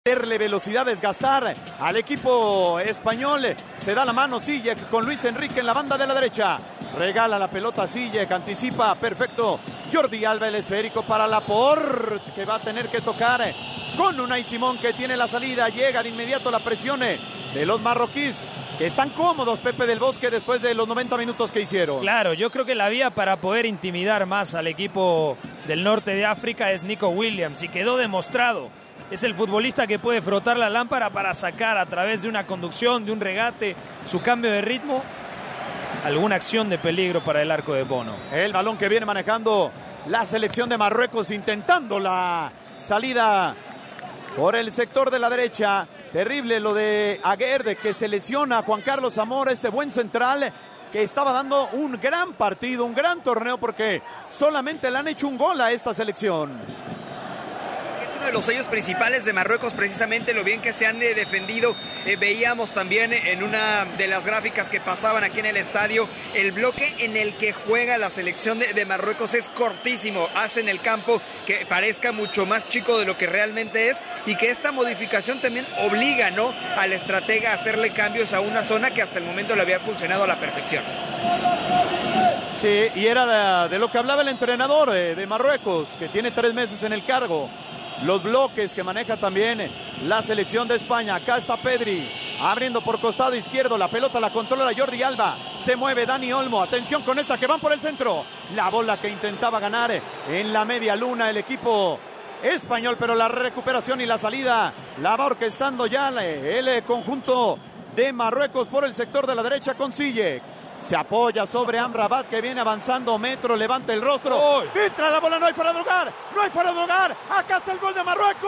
Darle velocidad, desgastar al equipo español. Se da la mano Ziyech con Luis Enrique en la banda de la derecha. Regala la pelota Ziyech, anticipa, perfecto. Jordi Alba, el esférico para Laporte, que va a tener que tocar con Unai Simón, que tiene la salida. Llega de inmediato la presión de los marroquíes, que están cómodos, Pepe del Bosque, después de los 90 minutos que hicieron. Claro, yo creo que la vía para poder intimidar más al equipo del norte de África es Nico Williams, y quedó demostrado. Es el futbolista que puede frotar la lámpara para sacar a través de una conducción, de un regate, su cambio de ritmo, alguna acción de peligro para el arco de Bono. El balón que viene manejando la selección de Marruecos, intentando la salida por el sector de la derecha. Terrible lo de Aguerd, que se lesiona a Juan Carlos Zamora, este buen central que estaba dando un gran partido, un gran torneo, porque solamente le han hecho un gol a esta selección. Uno de los sellos principales de Marruecos, precisamente lo bien que se han defendido. Veíamos también en una de las gráficas que pasaban aquí en el estadio, el bloque en el que juega la selección de Marruecos es cortísimo. Hacen el campo que parezca mucho más chico de lo que realmente es, y que esta modificación también obliga, ¿no?, al estratega a hacerle cambios a una zona que hasta el momento le había funcionado a la perfección. Sí, y era de lo que hablaba el entrenador de Marruecos, que tiene 3 meses en el cargo. Los bloques que maneja también la selección de España. Acá está Pedri, abriendo por costado izquierdo. La pelota la controla Jordi Alba. Se mueve Dani Olmo. Atención con esta que van por el centro. La bola que intentaba ganar en la media luna el equipo español, pero la recuperación y la salida la va orquestando ya el conjunto de Marruecos por el sector de la derecha con Ziyech. Se apoya sobre Amrabat, que viene avanzando metro, levanta el rostro, filtra la bola, no hay fuera de lugar, no hay fuera de lugar, acá está el gol de Marruecos.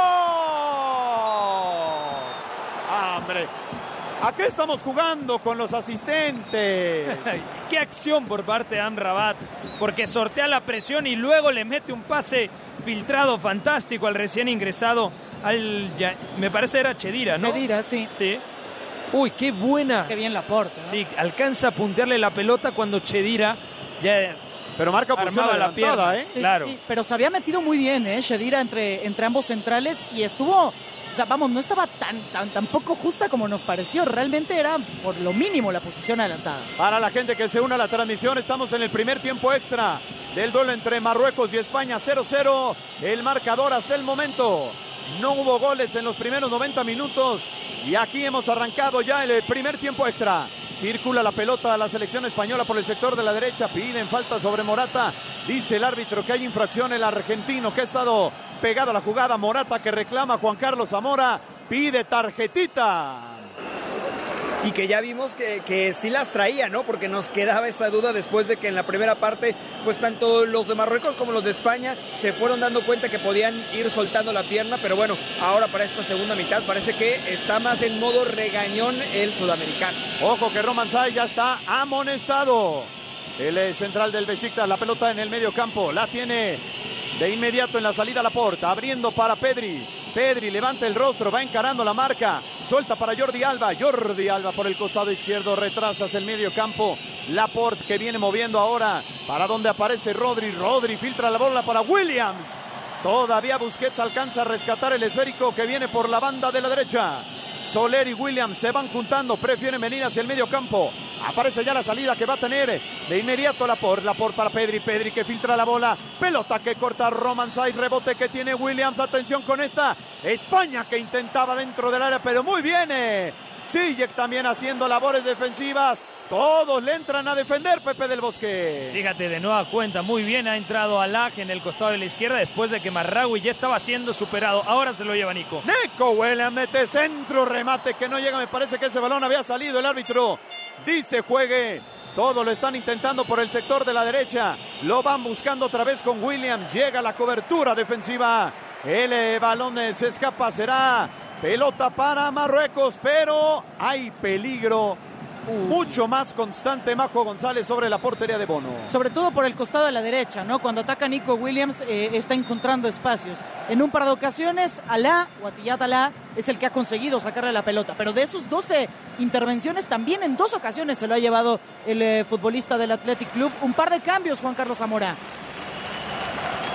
¡Hombre! Aquí estamos jugando con los asistentes. Qué acción por parte de Amrabat, porque sortea la presión y luego le mete un pase filtrado fantástico al recién ingresado, me parece era Chedira, ¿no? Chedira, sí. Sí. Uy, qué buena. Qué bien Laporte, ¿no? Sí, alcanza a puntearle la pelota cuando Chedira ya... Pero marca posición adelantada, Sí, claro. Sí, pero se había metido muy bien, Chedira entre ambos centrales, y estuvo, o sea, vamos, no estaba tan poco justa como nos pareció. Realmente era por lo mínimo la posición adelantada. Para la gente que se une a la transmisión, estamos en el primer tiempo extra del duelo entre Marruecos y España. 0-0 el marcador hasta el momento. No hubo goles en los primeros 90 minutos y aquí hemos arrancado ya el primer tiempo extra. Circula la pelota a la selección española por el sector de la derecha. Piden falta sobre Morata. Dice el árbitro que hay infracción. El argentino que ha estado pegado a la jugada. Morata, que reclama a Juan Carlos Zamora. Pide tarjetita. Y que ya vimos que sí las traía, ¿no? Porque nos quedaba esa duda después de que en la primera parte, pues tanto los de Marruecos como los de España se fueron dando cuenta que podían ir soltando la pierna. Pero bueno, ahora para esta segunda mitad parece que está más en modo regañón el sudamericano. Ojo que Roman Sáez ya está amonestado. El central del Beşiktaş, la pelota en el medio campo. La tiene de inmediato en la salida Laporte, abriendo para Pedri. Pedri levanta el rostro, va encarando la marca, suelta para Jordi Alba. Jordi Alba por el costado izquierdo, retrasas el medio campo. Laporte, que viene moviendo ahora para donde aparece Rodri. Rodri filtra la bola para Williams. Todavía Busquets alcanza a rescatar el esférico que viene por la banda de la derecha. Soler y Williams se van juntando, prefieren venir hacia el medio campo. Aparece ya la salida que va a tener de inmediato Laporte. Laporte para Pedri, Pedri que filtra la bola. Pelota que corta Roman Sáez, rebote que tiene Williams. Atención con esta. España que intentaba dentro del área, pero muy bien. Ziyech también haciendo labores defensivas. Todos le entran a defender, Pepe del Bosque. Fíjate, de nueva cuenta, muy bien ha entrado Alaj en el costado de la izquierda después de que Marraoui ya estaba siendo superado. Ahora se lo lleva Nico. Nico Williams mete centro, remate que no llega. Me parece que ese balón había salido. El árbitro dice juegue. Todo lo están intentando por el sector de la derecha. Lo van buscando otra vez con Williams. Llega la cobertura defensiva. El balón se escapa. Será pelota para Marruecos, pero hay peligro mucho más constante, Majo González, sobre la portería de Bono. Sobre todo por el costado de la derecha, ¿no? Cuando ataca Nico Williams está encontrando espacios. En un par de ocasiones, Alá o Atiyat Alá es el que ha conseguido sacarle la pelota. Pero de esos 12 intervenciones, también en 2 ocasiones se lo ha llevado el futbolista del Athletic Club. Un par de cambios, Juan Carlos Zamora.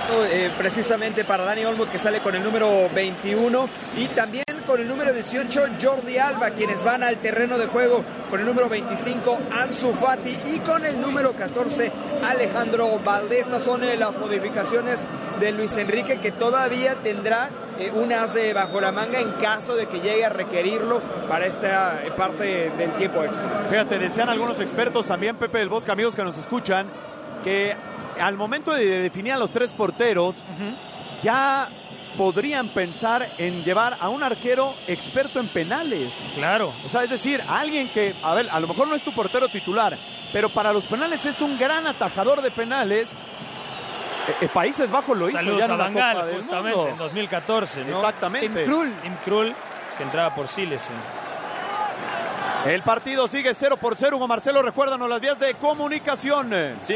dato precisamente para Dani Olmo, que sale con el número 21, y también con el número 18 Jordi Alba, quienes van al terreno de juego con el número 25 Ansu Fati y con el número 14 Alejandro Valdés. Estas son las modificaciones de Luis Enrique, que todavía tendrá un as bajo la manga en caso de que llegue a requerirlo para esta parte del tiempo extra. Fíjate, decían algunos expertos también, Pepe del Bosque, amigos que nos escuchan, que al momento de definir a los 3 porteros, ya podrían pensar en llevar a un arquero experto en penales. Claro. O sea, es decir, alguien que, a ver, a lo mejor no es tu portero titular, pero para los penales es un gran atajador de penales. Países Bajos lo hizo. Saludos ya en a una Van Copa Gaal, del justamente, Mundo. en 2014, ¿no? Exactamente. Tim Krul, que entraba por Silesen. El partido sigue 0-0. Hugo Marcelo, recuérdanos las vías de comunicación.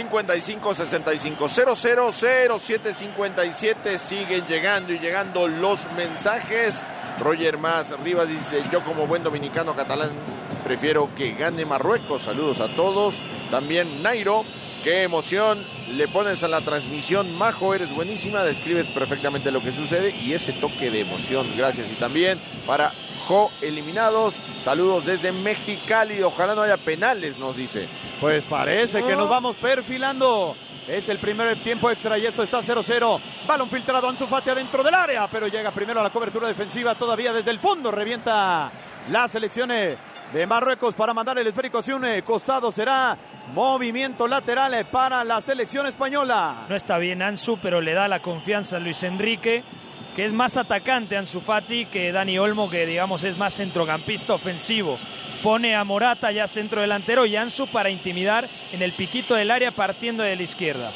55-65-00-07-57. Siguen llegando los mensajes. Roger Más Rivas dice: yo como buen dominicano catalán prefiero que gane Marruecos. Saludos a todos. También Nairo: qué emoción le pones a la transmisión, Majo, eres buenísima, describes perfectamente lo que sucede y ese toque de emoción, gracias. Y también para Jo Eliminados, saludos desde Mexicali, ojalá no haya penales, nos dice. Pues parece que nos vamos perfilando. Es el primer tiempo extra y esto está 0-0. Balón filtrado, Ansu Fati adentro del área, pero llega primero a la cobertura defensiva todavía desde el fondo. Revienta la selección de Marruecos para mandar el esférico hacia un costado. Será movimiento lateral para la selección española. No está bien Ansu, pero le da la confianza a Luis Enrique, que es más atacante Ansu Fati que Dani Olmo, que digamos es más centrocampista ofensivo. Pone a Morata ya centro delantero y Ansu para intimidar en el piquito del área partiendo de la izquierda.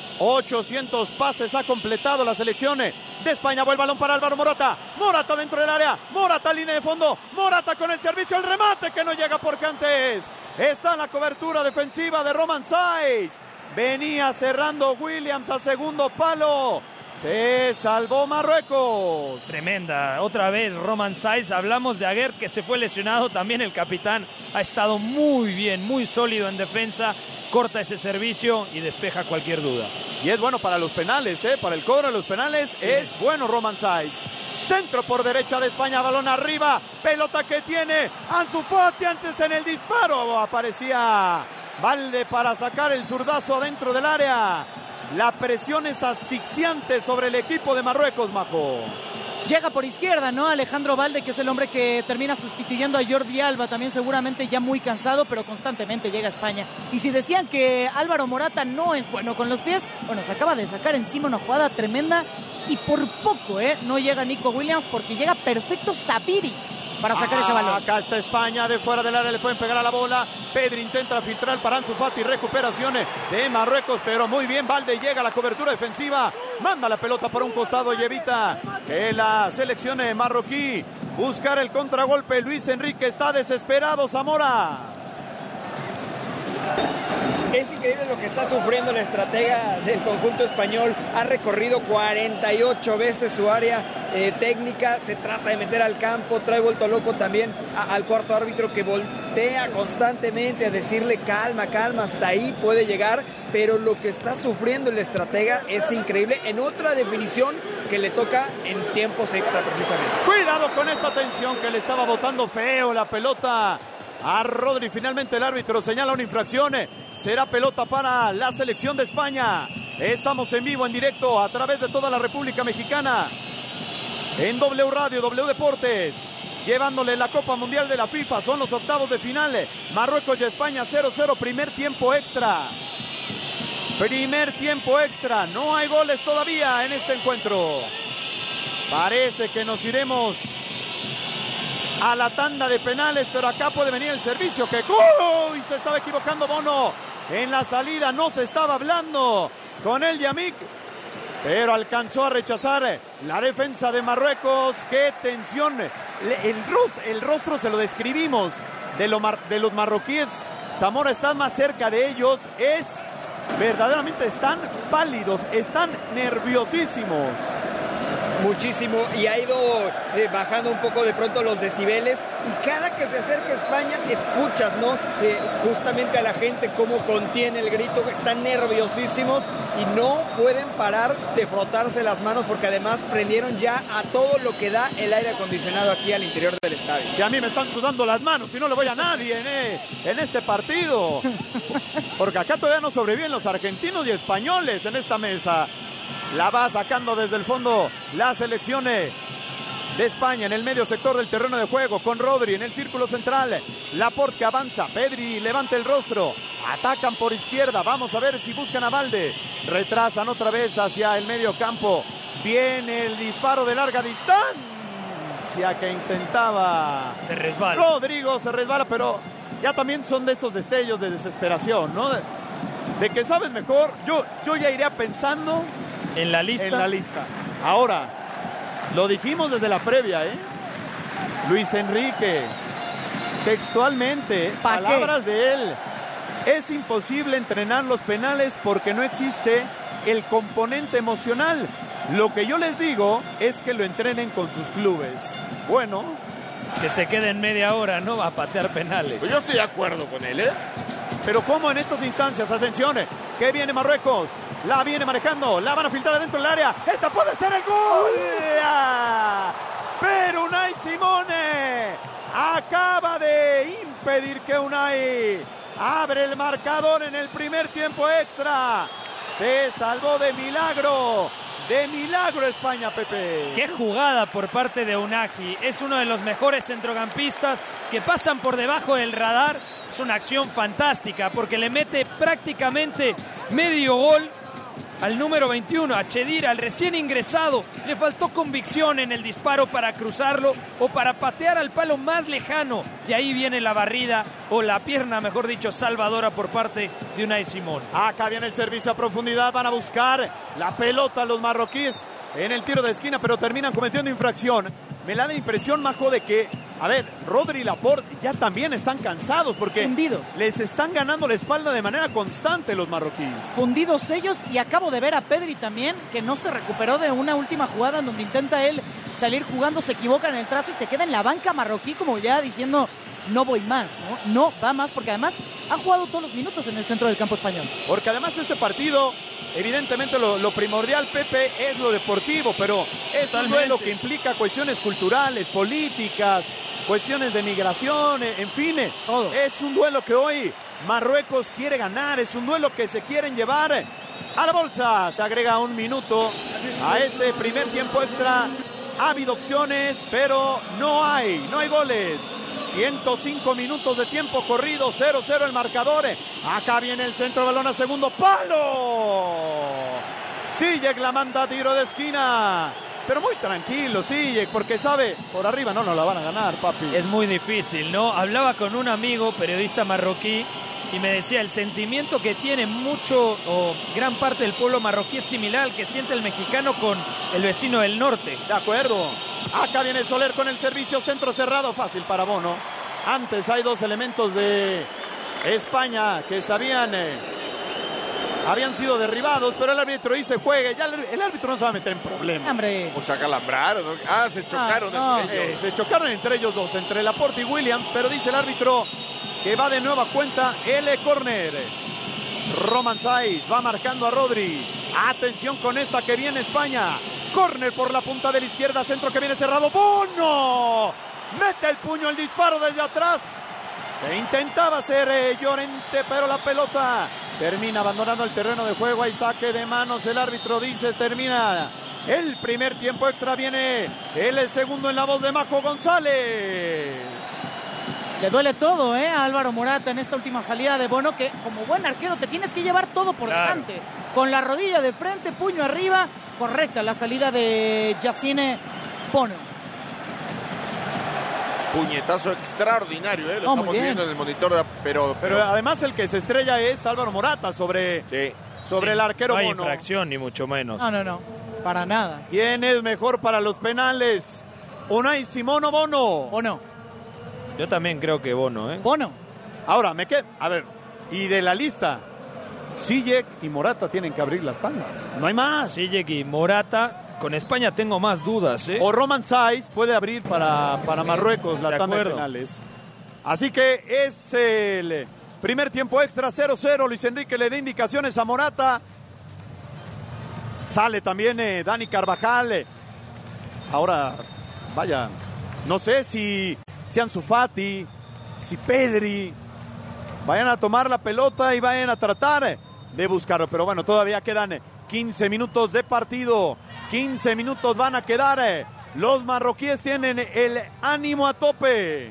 800 pases ha completado la selección de España. Vuelve el balón para Álvaro Morata. Morata dentro del área. Morata línea de fondo. Morata con el servicio. El remate que no llega porque antes está en la cobertura defensiva de Romain Saïss. Venía cerrando Williams a segundo palo. Se salvó Marruecos. Tremenda, otra vez Romain Saïss. Hablamos de Aguerd, que se fue lesionado. También el capitán ha estado muy bien, muy sólido en defensa. Corta ese servicio y despeja cualquier duda. Y es bueno para los penales, para el cobro de los penales. Sí. Es bueno Romain Saïss. Centro por derecha de España, balón arriba. Pelota que tiene Ansu Fati antes en el disparo. Aparecía Valde para sacar el zurdazo adentro del área. La presión es asfixiante sobre el equipo de Marruecos, Majo. Llega por izquierda, ¿no? Alejandro Valde, que es el hombre que termina sustituyendo a Jordi Alba, también seguramente ya muy cansado, pero constantemente llega a España. Y si decían que Álvaro Morata no es bueno con los pies, bueno, se acaba de sacar encima una jugada tremenda y por poco, no llega Nico Williams porque llega perfecto Sabiri para sacar ese balón. Acá está España, de fuera del área le pueden pegar a la bola. Pedri intenta filtrar para Ansu Fati, recuperaciones de Marruecos, pero muy bien, Valde llega a la cobertura defensiva, manda la pelota por un costado y evita que la selección marroquí buscar el contragolpe. Luis Enrique está desesperado, Zamora. Es increíble lo que está sufriendo la estratega del conjunto español. Ha recorrido 48 veces su área técnica. Se trata de meter al campo. Trae vuelto loco también al cuarto árbitro, que voltea constantemente a decirle calma, calma, hasta ahí puede llegar. Pero lo que está sufriendo el estratega es increíble. En otra definición que le toca en tiempos extra precisamente. Cuidado con esta tensión, que le estaba botando feo la pelota a Rodri. Finalmente el árbitro señala una infracción. Será pelota para la selección de España. Estamos en vivo, en directo, a través de toda la República Mexicana, en W Radio, W Deportes, llevándole la Copa Mundial de la FIFA. Son los octavos de final. Marruecos y España 0-0, primer tiempo extra. Primer tiempo extra. No hay goles todavía en este encuentro. Parece que nos iremos a la tanda de penales, pero acá puede venir el servicio que... ¡Uy! Se estaba equivocando Bono en la salida, no se estaba hablando con el Yamik, pero alcanzó a rechazar la defensa de Marruecos. ¡Qué tensión! El rostro se lo describimos de los marroquíes. Zamora está más cerca de ellos, verdaderamente están pálidos, están nerviosísimos. muchísimo y ha ido bajando un poco de pronto los decibeles, y cada que se acerca España escuchas, ¿no? Justamente a la gente cómo contiene el grito, están nerviosísimos y no pueden parar de frotarse las manos, porque además prendieron ya a todo lo que da el aire acondicionado aquí al interior del estadio. Si a mí me están sudando las manos y no le voy a nadie en este partido, porque acá todavía no sobreviven los argentinos y españoles en esta mesa. La va sacando desde el fondo la selección de España en el medio sector del terreno de juego, con Rodri en el círculo central. Laporte que avanza, Pedri levanta el rostro, atacan por izquierda, vamos a ver si buscan a Valde, retrasan otra vez hacia el medio campo. Viene el disparo de larga distancia que intentaba. Se resbala. Rodrigo se resbala, pero ya también son de esos destellos de desesperación, ¿no? De que sabes mejor, yo ya iría pensando en la lista. Ahora, lo dijimos desde la previa, Luis Enrique, textualmente, palabras de él: es imposible entrenar los penales porque no existe el componente emocional. Lo que yo les digo es que lo entrenen con sus clubes. Bueno, que se queden media hora, ¿no? A patear penales. Pues yo estoy de acuerdo con él, Pero ¿cómo en estas instancias? Atención, que viene Marruecos, la viene manejando, la van a filtrar adentro del área. ¡Esta puede ser el gol! Pero Unai Simone acaba de impedir que Unai abre el marcador en el primer tiempo extra. Se salvó de milagro España, Pepe. Qué jugada por parte de Unai. Es uno de los mejores centrocampistas que pasan por debajo del radar. Es una acción fantástica porque le mete prácticamente medio gol al número 21, a Chedira, al recién ingresado. Le faltó convicción en el disparo para cruzarlo o para patear al palo más lejano. Y ahí viene la barrida, o la pierna, mejor dicho, salvadora por parte de Unai Simón. Acá viene el servicio a profundidad. Van a buscar la pelota los marroquíes en el tiro de esquina, pero terminan cometiendo infracción. Me da la impresión, Majo, de que, Rodri y Laporte ya también están cansados porque fundidos. Les están ganando la espalda de manera constante los marroquíes. Fundidos ellos, y acabo de ver a Pedri también, que no se recuperó de una última jugada en donde intenta él salir jugando, se equivoca en el trazo y se queda en la banca marroquí como ya diciendo: no voy más, no va más, porque además ha jugado todos los minutos en el centro del campo español. Porque además este partido, evidentemente lo primordial, Pepe, es lo deportivo, pero es un duelo que implica cuestiones culturales, políticas, cuestiones de migración, en fin, todo. Es un duelo que hoy Marruecos quiere ganar, es un duelo que se quieren llevar a la bolsa. Se agrega un minuto a este primer tiempo extra. Ha habido opciones, pero no hay goles. 105 minutos de tiempo corrido, 0-0 el marcador. Acá viene el centro, balón a segundo palo. Ziyech la manda a tiro de esquina, pero muy tranquilo Ziyech, porque sabe, por arriba no nos la van a ganar, papi. Es muy difícil, ¿no? Hablaba con un amigo periodista marroquí y me decía: el sentimiento que tiene mucho o gran parte del pueblo marroquí es similar al que siente el mexicano con el vecino del norte. De acuerdo. Acá viene Soler con el servicio, centro cerrado, fácil para Bono. Antes hay dos elementos de España que habían sido derribados, pero el árbitro dice: juegue. Ya el árbitro no se va a meter en problemas. Hombre. O se acalambraron, ¿no? Se chocaron entre ellos. Se chocaron entre ellos dos, entre Laporte y Williams, pero dice el árbitro que va de nueva cuenta el córner. Romain Saiz va marcando a Rodri. Atención con esta que viene España. Córner por la punta de la izquierda, centro que viene cerrado. ¡Bono! Mete el puño, el disparo desde atrás. Que intentaba hacer Llorente, pero la pelota termina abandonando el terreno de juego. Hay saque de manos. El árbitro dice: termina el primer tiempo extra. Viene el segundo en la voz de Majo González. Le duele todo, a Álvaro Morata en esta última salida de Bono, que como buen arquero te tienes que llevar todo por delante. Con la rodilla de frente, puño arriba. Correcta la salida de Yassine Bono. Puñetazo extraordinario, lo estamos viendo en el monitor, pero además el que se estrella es Álvaro Morata sobre el arquero Bono. No hay Bono. infracción, ni mucho menos. No, para nada. ¿Quién es mejor para los penales? ¿Unai Simón o Bono? Bono. Yo también creo que Bono, Bono. Ahora, y de la lista, Ziyech y Morata tienen que abrir las tandas. No hay más. Ziyech y Morata con España tengo más dudas, ¿eh? O Roman Saiz puede abrir para Marruecos la tanda de penales. Así que es el primer tiempo extra, 0-0. Luis Enrique le da indicaciones a Morata. Sale también Dani Carvajal. Ahora, vaya, no sé si Ansu Fati, si Pedri vayan a tomar la pelota y vayan a tratar de buscarlo. Pero bueno, todavía quedan 15 minutos de partido. 15 minutos van a quedar. Los marroquíes tienen el ánimo a tope.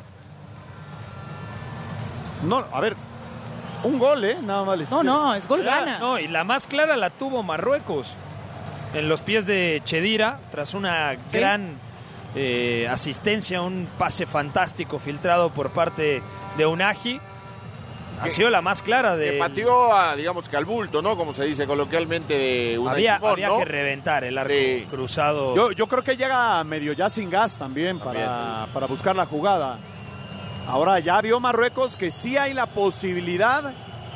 No, a ver, un gol, nada más. No, es gol gana. No, y la más clara la tuvo Marruecos. En los pies de Chedira, tras una gran asistencia, un pase fantástico filtrado por parte de Unagi. Ha sido la más clara de... Que pateó, digamos que al bulto, ¿no? Como se dice coloquialmente de Unai Simón, había ¿no? que reventar el arco cruzado. Yo creo que llega medio ya sin gas también para buscar la jugada. Ahora ya vio Marruecos que sí hay la posibilidad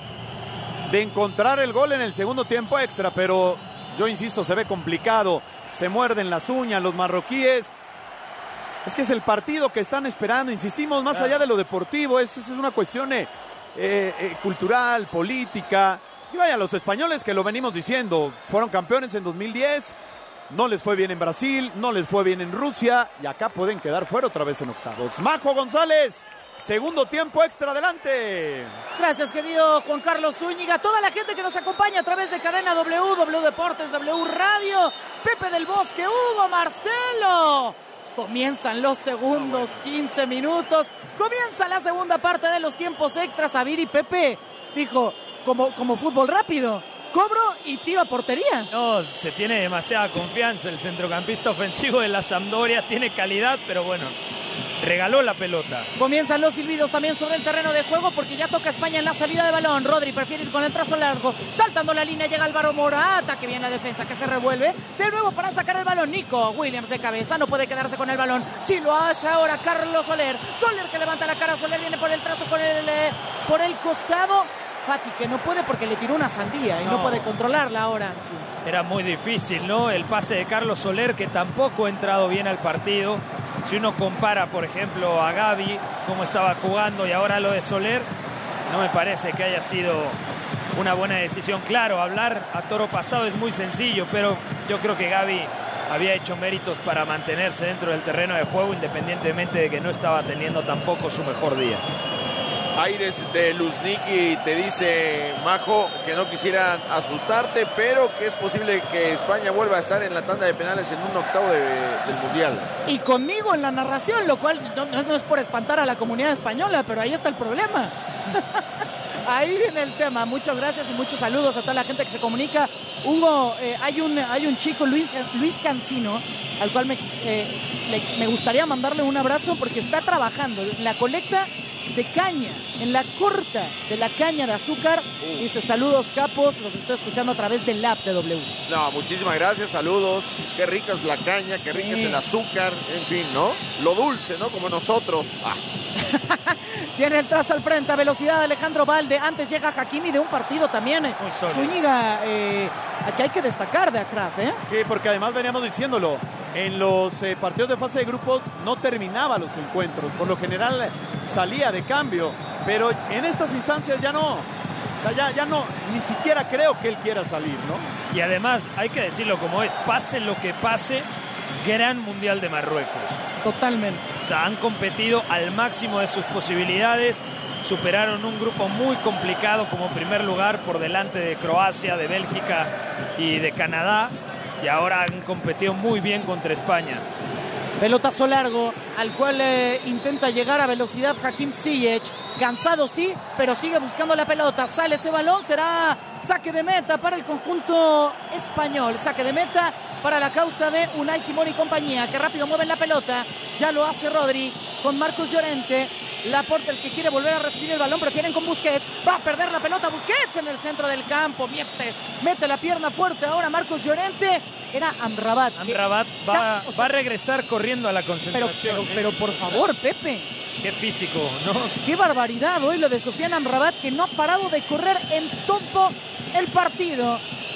de encontrar el gol en el segundo tiempo extra, pero yo insisto, se ve complicado. Se muerden las uñas los marroquíes. Es que es el partido que están esperando, insistimos, más allá de lo deportivo, es una cuestión cultural, política. Y vaya, los españoles que lo venimos diciendo, fueron campeones en 2010, no les fue bien en Brasil, no les fue bien en Rusia, y acá pueden quedar fuera otra vez en octavos. Majo González, segundo tiempo extra, adelante. Gracias, querido Juan Carlos Zúñiga, toda la gente que nos acompaña a través de Cadena W, W Deportes, W Radio, Pepe del Bosque, Hugo, Marcelo. Comienzan los segundos 15 minutos, comienza la segunda parte de los tiempos extras. Avir y Pepe dijo, como fútbol rápido, cobro y tiro a portería. No, se tiene demasiada confianza el centrocampista ofensivo de la Sampdoria, tiene calidad, pero bueno, regaló la pelota. Comienzan los silbidos también sobre el terreno de juego porque ya toca España en la salida de balón. Rodri prefiere ir con el trazo largo, saltando la línea llega Álvaro Morata, que viene la defensa, que se revuelve de nuevo para sacar el balón. Nico Williams de cabeza, no puede quedarse con el balón. Sí lo hace ahora Carlos Soler. Soler que levanta la cara, Soler viene por el trazo por el costado. Fati que no puede porque le tiró una sandía y no puede controlarla ahora. Era muy difícil, ¿no? El pase de Carlos Soler, que tampoco ha entrado bien al partido. Si uno compara, por ejemplo, a Gavi, cómo estaba jugando, y ahora lo de Soler, no me parece que haya sido una buena decisión. Claro, hablar a toro pasado es muy sencillo, pero yo creo que Gavi había hecho méritos para mantenerse dentro del terreno de juego, independientemente de que no estaba teniendo tampoco su mejor día. Aires de Luzniki te dice, Majo, que no quisieran asustarte, pero que es posible que España vuelva a estar en la tanda de penales en un octavo del Mundial. Y conmigo en la narración, lo cual no es por espantar a la comunidad española, pero ahí está el problema. Ahí viene el tema. Muchas gracias y muchos saludos a toda la gente que se comunica. Hugo, hay un chico, Luis Cancino, al cual me gustaría mandarle un abrazo porque está trabajando en la colecta de caña, en la corta de la caña de azúcar. Dice, saludos capos, los estoy escuchando a través del app de W. No, muchísimas gracias, saludos. Qué rica es la caña, qué rica es el azúcar, en fin, ¿no? Lo dulce, ¿no? Como nosotros. Viene el trazo al frente a velocidad de Alejandro Valde. Antes llega Hakimi de un partido también. Zúñiga, aquí hay que destacar de Achraf, ¿eh? Sí, porque además veníamos diciéndolo. En los partidos de fase de grupos no terminaba los encuentros. Por lo general salía de cambio. Pero en estas instancias ya no. O sea, ya no, ni siquiera creo que él quiera salir, ¿no? Y además, hay que decirlo como es, pase lo que pase, gran Mundial de Marruecos. Totalmente. O sea, han competido al máximo de sus posibilidades, superaron un grupo muy complicado como primer lugar por delante de Croacia, de Bélgica y de Canadá, y ahora han competido muy bien contra España. Pelotazo largo, al cual intenta llegar a velocidad Hakim Ziyech. Cansado sí, pero sigue buscando la pelota. Sale ese balón, será saque de meta para el conjunto español. Saque de meta para la causa de Unai Simón y compañía, que rápido mueven la pelota. Ya lo hace Rodri con Marcos Llorente. Laporte, el que quiere volver a recibir el balón, prefieren con Busquets. Va a perder la pelota Busquets en el centro del campo. Mete la pierna fuerte ahora Marcos Llorente. Era Amrabat. Amrabat va a regresar corriendo a la concentración. Pero por favor, Pepe. Qué físico, ¿no? Qué barbaridad hoy lo de Sofiane Amrabat, que no ha parado de correr en todo el partido.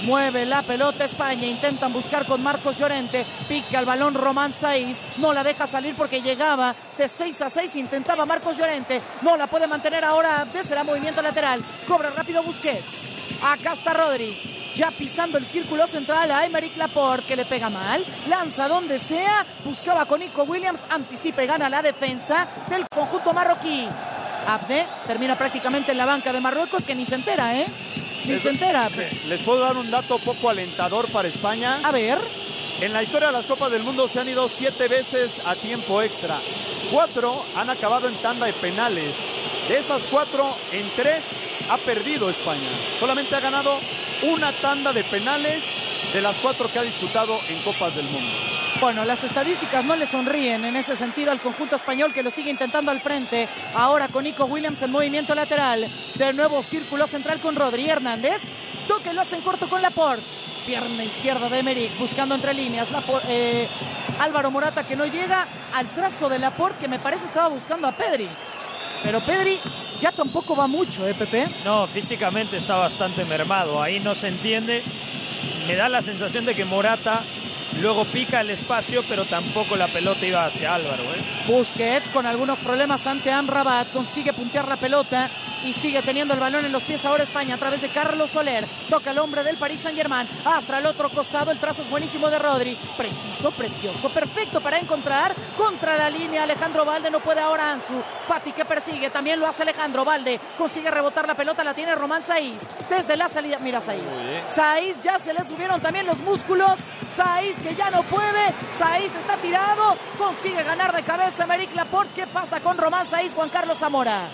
Mueve la pelota España, intentan buscar con Marcos Llorente, pica el balón Román Saiz, no la deja salir porque llegaba de 6-6, intentaba Marcos Llorente, no la puede mantener ahora, será movimiento lateral, cobra rápido Busquets, acá está Rodri, ya pisando el círculo central a Aymeric Laporte, que le pega mal, lanza donde sea, buscaba con Nico Williams, anticipa y gana la defensa del conjunto marroquí. Abde termina prácticamente en la banca de Marruecos, que ni se entera, Ni se entera. Les puedo dar un dato poco alentador para España. A ver. En la historia de las Copas del Mundo se han ido 7 veces a tiempo extra. 4 han acabado en tanda de penales. De esas 4, en 3 ha perdido España. Solamente ha ganado una tanda de penales de las 4 que ha disputado en Copas del Mundo. Bueno, las estadísticas no le sonríen en ese sentido al conjunto español, que lo sigue intentando al frente. Ahora con Nico Williams en movimiento lateral. De nuevo círculo central con Rodri. Hernández. Toque lo hacen corto con Laporte. Pierna izquierda de Aymeric buscando entre líneas. Álvaro Morata, que no llega al trazo de Laporte, que me parece estaba buscando a Pedri. Pero Pedri ya tampoco va mucho, Pepe. No, físicamente está bastante mermado. Ahí no se entiende. Me da la sensación de que Morata luego pica el espacio, pero tampoco la pelota iba hacia Álvaro. Busquets con algunos problemas ante Amrabat, consigue puntear la pelota y sigue teniendo el balón en los pies ahora España a través de Carlos Soler. Toca el hombre del Paris Saint-Germain hasta el otro costado. El trazo es buenísimo de Rodri. Preciso, precioso, perfecto para encontrar contra la línea Alejandro Balde. No puede ahora Ansu Fati, que persigue. También lo hace Alejandro Balde. Consigue rebotar la pelota. La tiene Román Saiz. Desde la salida. Mira Saiz. Saiz ya se le subieron también los músculos. Saiz que ya no puede. Saiz está tirado. Consigue ganar de cabeza Aymeric Laporte. ¿Qué pasa con Román Saiz, Juan Carlos Zamora?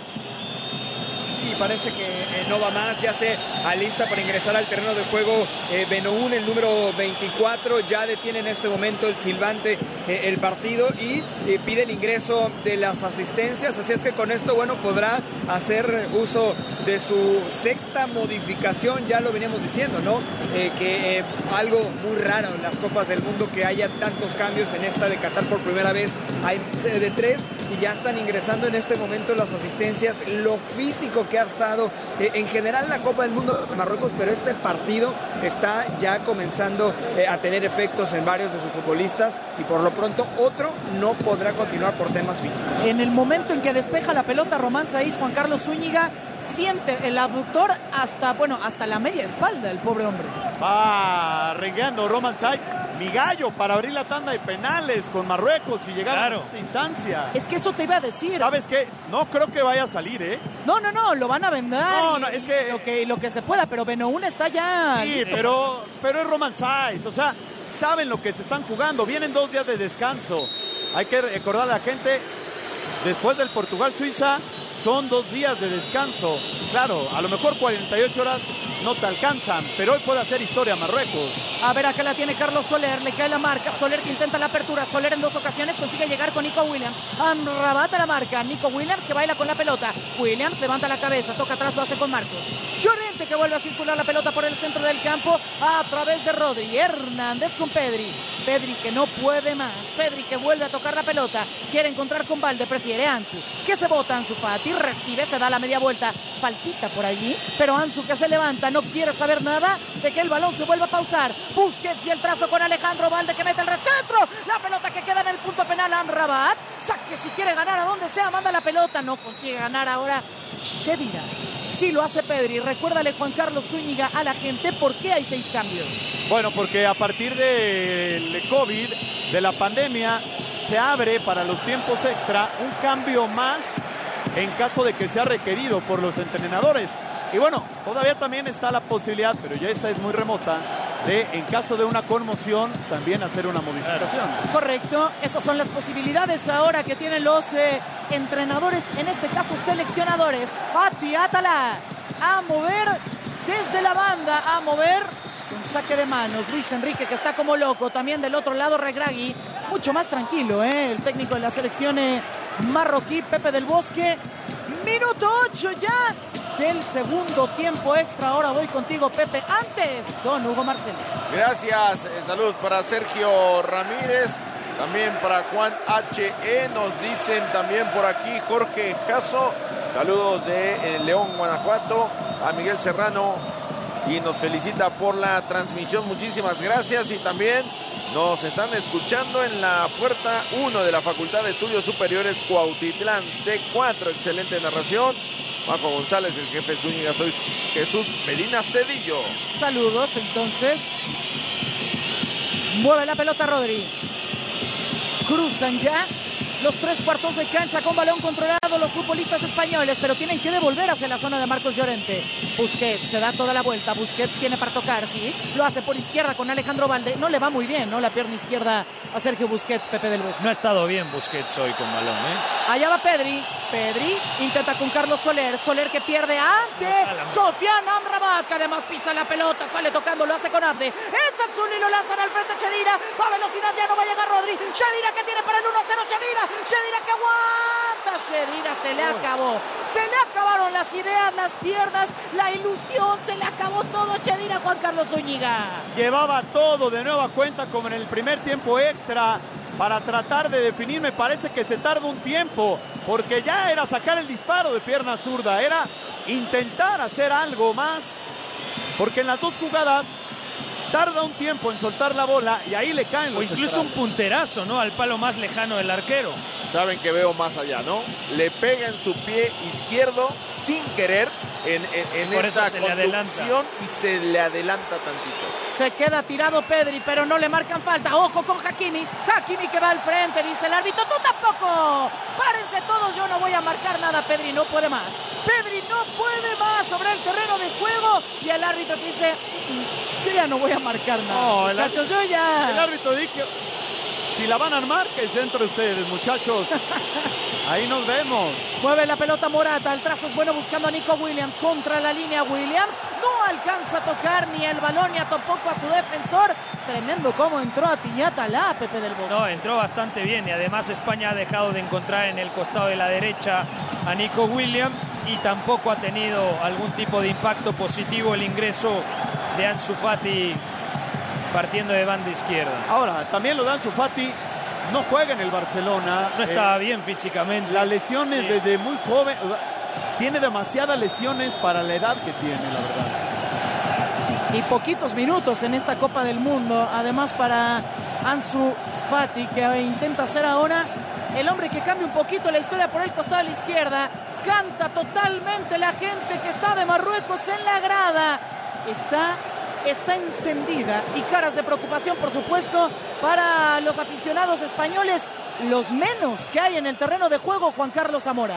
Y parece que no va más, ya se alista para ingresar al terreno de juego Benoún, el número 24, ya detiene en este momento el silbante el partido y pide el ingreso de las asistencias, así es que con esto, bueno, podrá hacer uso de su sexta modificación, ya lo veníamos diciendo, ¿no? Que algo muy raro en las Copas del Mundo, que haya tantos cambios. En esta de Qatar por primera vez hay de 3 y ya están ingresando en este momento las asistencias. Lo físico que ha estado en general la Copa del Mundo de Marruecos, pero este partido está ya comenzando a tener efectos en varios de sus futbolistas y por lo pronto otro no podrá continuar por temas físicos. En el momento en que despeja la pelota Román Saiz, Juan Carlos Zúñiga siente el abductor hasta la media espalda, el pobre hombre. Va rengueando Román Saiz, mi gallo, para abrir la tanda de penales con Marruecos y llegar a esta instancia. Es que eso te iba a decir. ¿Sabes qué? No creo que vaya a salir, No, lo van a vender. No, es que lo que se pueda, pero Benoún está ya. Sí, pero es Román Saiz, o sea, saben lo que se están jugando. Vienen 2 días de descanso. Hay que recordar a la gente, después del Portugal-Suiza, son 2 días de descanso. Claro, a lo mejor 48 horas no te alcanzan, pero hoy puede hacer historia Marruecos. A ver, acá la tiene Carlos Soler, le cae la marca. Soler que intenta la apertura. Soler en 2 ocasiones consigue llegar con Nico Williams. Amrabat a la marca. Nico Williams que baila con la pelota. Williams levanta la cabeza, toca atrás, lo hace con Marcos. Llorente que vuelve a circular la pelota por el centro del campo a través de Rodri. Hernández con Pedri. Pedri que no puede más. Pedri que vuelve a tocar la pelota. Quiere encontrar con Balde, prefiere Ansu. Que se bota Ansu Fati, recibe, se da la media vuelta. Faltita por allí, pero Ansu que se levanta, no quiere saber nada de que el balón se vuelva a pausar. Busquets y el trazo con Alejandro Balde que mete el recentro. La pelota que queda en el punto penal. Amrabat. Saque si quiere ganar a donde sea, manda la pelota. No consigue ganar ahora Shedira. Sí lo hace Pedri. Recuérdale, Juan Carlos Zúñiga, a la gente por qué hay 6 cambios. Bueno, porque a partir del COVID, de la pandemia, se abre para los tiempos extra un cambio más en caso de que sea requerido por los entrenadores. Y bueno, todavía también está la posibilidad, pero ya esa es muy remota, de, en caso de una conmoción, también hacer una modificación. Correcto, esas son las posibilidades ahora que tienen los entrenadores, en este caso seleccionadores. Ati Atala a mover desde la banda, a mover un saque de manos. Luis Enrique que está como loco, también del otro lado Regragui, mucho más tranquilo, el técnico de la selección marroquí, Pepe del Bosque. Minuto 8 ya del segundo tiempo extra. Ahora voy contigo, Pepe. Antes, don Hugo Marcelo. Gracias. Saludos para Sergio Ramírez. También para Juan H.E. Nos dicen también por aquí Jorge Jasso. Saludos de León, Guanajuato. A Miguel Serrano. y nos felicita por la transmisión. Muchísimas gracias. Y también nos están escuchando en la puerta 1 de la Facultad de Estudios Superiores Cuautitlán C4. Excelente narración. Majo González, el jefe Zúñiga, soy Jesús Medina Cedillo. Saludos, entonces. Mueve la pelota Rodri. Cruzan ya los 3/4 de cancha con balón controlado los futbolistas españoles, pero tienen que devolver hacia la zona de Marcos Llorente. Busquets se da toda la vuelta. Busquets tiene para tocar, sí. Lo hace por izquierda con Alejandro Valde. No le va muy bien, ¿no? La pierna izquierda a Sergio Busquets, Pepe del Bosque. No ha estado bien Busquets hoy con balón, ¿eh? Allá va Pedri. Pedri intenta con Carlos Soler. Soler que pierde ante Sofiane Amrabat, que además pisa la pelota. Sale tocando, lo hace con Abde. Ensazuli lo lanzan al frente Chedira. Va a velocidad, ya no va a llegar Rodri. Chedira que tiene para el 1-0. Chedira que aguanta. Chedira se le acabó. Se le acabaron las ideas, las piernas, la ilusión. Se le acabó todo a Chedira, Juan Carlos Zúñiga. Llevaba todo de nueva cuenta como en el primer tiempo extra. Para tratar de definir, me parece que se tarda un tiempo, porque ya era sacar el disparo de pierna zurda, era intentar hacer algo más, porque en las dos jugadas tarda un tiempo en soltar la bola y ahí le caen los o incluso centrales. Un punterazo, ¿no? Al palo más lejano del arquero. Saben que veo más allá, ¿no? Le pega en su pie izquierdo sin querer en esta conducción y se le adelanta tantito. Se queda tirado Pedri, pero no le marcan falta. Ojo con Hakimi. Hakimi que va al frente, dice el árbitro. ¡Tú tampoco! ¡Párense todos! Yo no voy a marcar nada. Pedri no puede más. Pedri no puede más sobre el terreno de juego. Y el árbitro que dice: yo ya no voy a marcar nada. No, muchachos, yo ya... El árbitro dijo: si la van a armar, que es entre ustedes, muchachos. Ahí nos vemos. Mueve la pelota Morata. El trazo es bueno buscando a Nico Williams. Contra la línea Williams. No alcanza a tocar ni el balón ni a tampoco a su defensor. Tremendo cómo entró a Tiñatala, Pepe del Bosque. No, entró bastante bien. Y además España ha dejado de encontrar en el costado de la derecha a Nico Williams. Y tampoco ha tenido algún tipo de impacto positivo el ingreso de Ansu Fati partiendo de banda izquierda. Ahora, también lo de Ansu Fati. No juega en el Barcelona. No estaba bien físicamente. Las lesiones desde muy joven. Tiene demasiadas lesiones para la edad que tiene, la verdad. Y poquitos minutos en esta Copa del Mundo. Además para Ansu Fati, que intenta ser ahora el hombre que cambia un poquito la historia por el costado de la izquierda. Canta totalmente la gente que está de Marruecos en la grada. Está encendida y caras de preocupación, por supuesto, para los aficionados españoles, los menos que hay en el terreno de juego, Juan Carlos Zamora.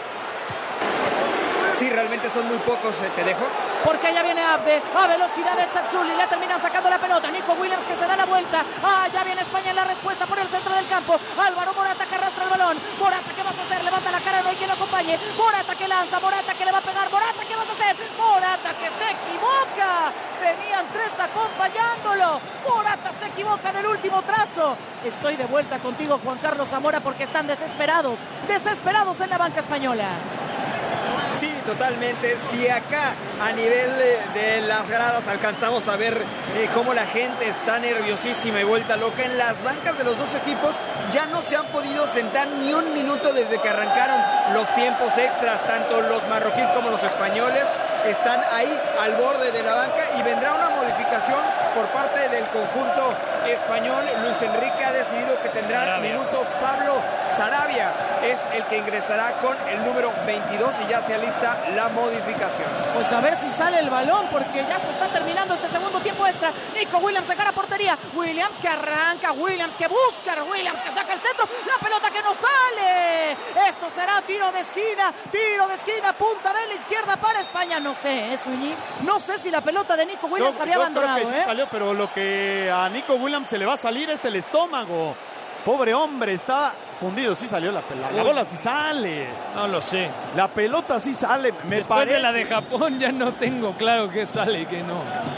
Sí, realmente son muy pocos, te dejo. Porque allá viene Abde, a velocidad de Ensazuli, le terminan sacando la pelota. Nico Williams que se da la vuelta. Ya viene España en la respuesta por el centro del campo. Álvaro Morata que arrastra el balón. Morata, ¿qué vas a hacer? Levanta la cara, no hay quien lo acompañe. Morata que lanza, Morata que le va a pegar. Morata, ¿qué vas a hacer? Morata que se equivoca. Venían tres acompañándolo. Morata se equivoca en el último trazo. Estoy de vuelta contigo, Juan Carlos Zamora, porque están desesperados en la banca española. Sí, totalmente. Si acá a nivel de las gradas alcanzamos a ver cómo la gente está nerviosísima y vuelta loca, en las bancas de los dos equipos ya no se han podido sentar ni un minuto desde que arrancaron los tiempos extras. Tanto los marroquíes como los españoles están ahí al borde de la banca y vendrá una modificación por parte del conjunto español. Luis Enrique ha decidido que tendrá minutos. Pablo Sarabia es el que ingresará con el número 22 y ya se alista la modificación. Pues a ver si sale el balón, porque ya se está terminando este segundo tiempo extra. Nico Williams de cara a portería. Williams que arranca, Williams que busca, Williams que saca el centro. La pelota que no sale. Esto será tiro de esquina, punta de la izquierda para España. No sé, Zúñi. No sé si la pelota de Nico Williams había abandonado. Creo que sí salió, pero lo que a Nico Williams se le va a salir es el estómago. Pobre hombre, está fundido. Sí salió la pelota. La bola sí sale. No lo sé. La pelota sí sale. Después de la de Japón ya no tengo claro qué sale y qué no.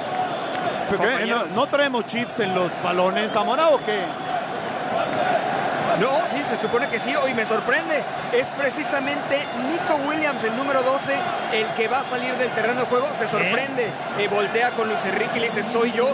¿No traemos chips en los balones, Zamora, o qué? No, sí, se supone que sí. Hoy me sorprende. Es precisamente Nico Williams, el número 12, el que va a salir del terreno de juego. Se sorprende. Voltea con Luis Enrique y le dice: soy yo.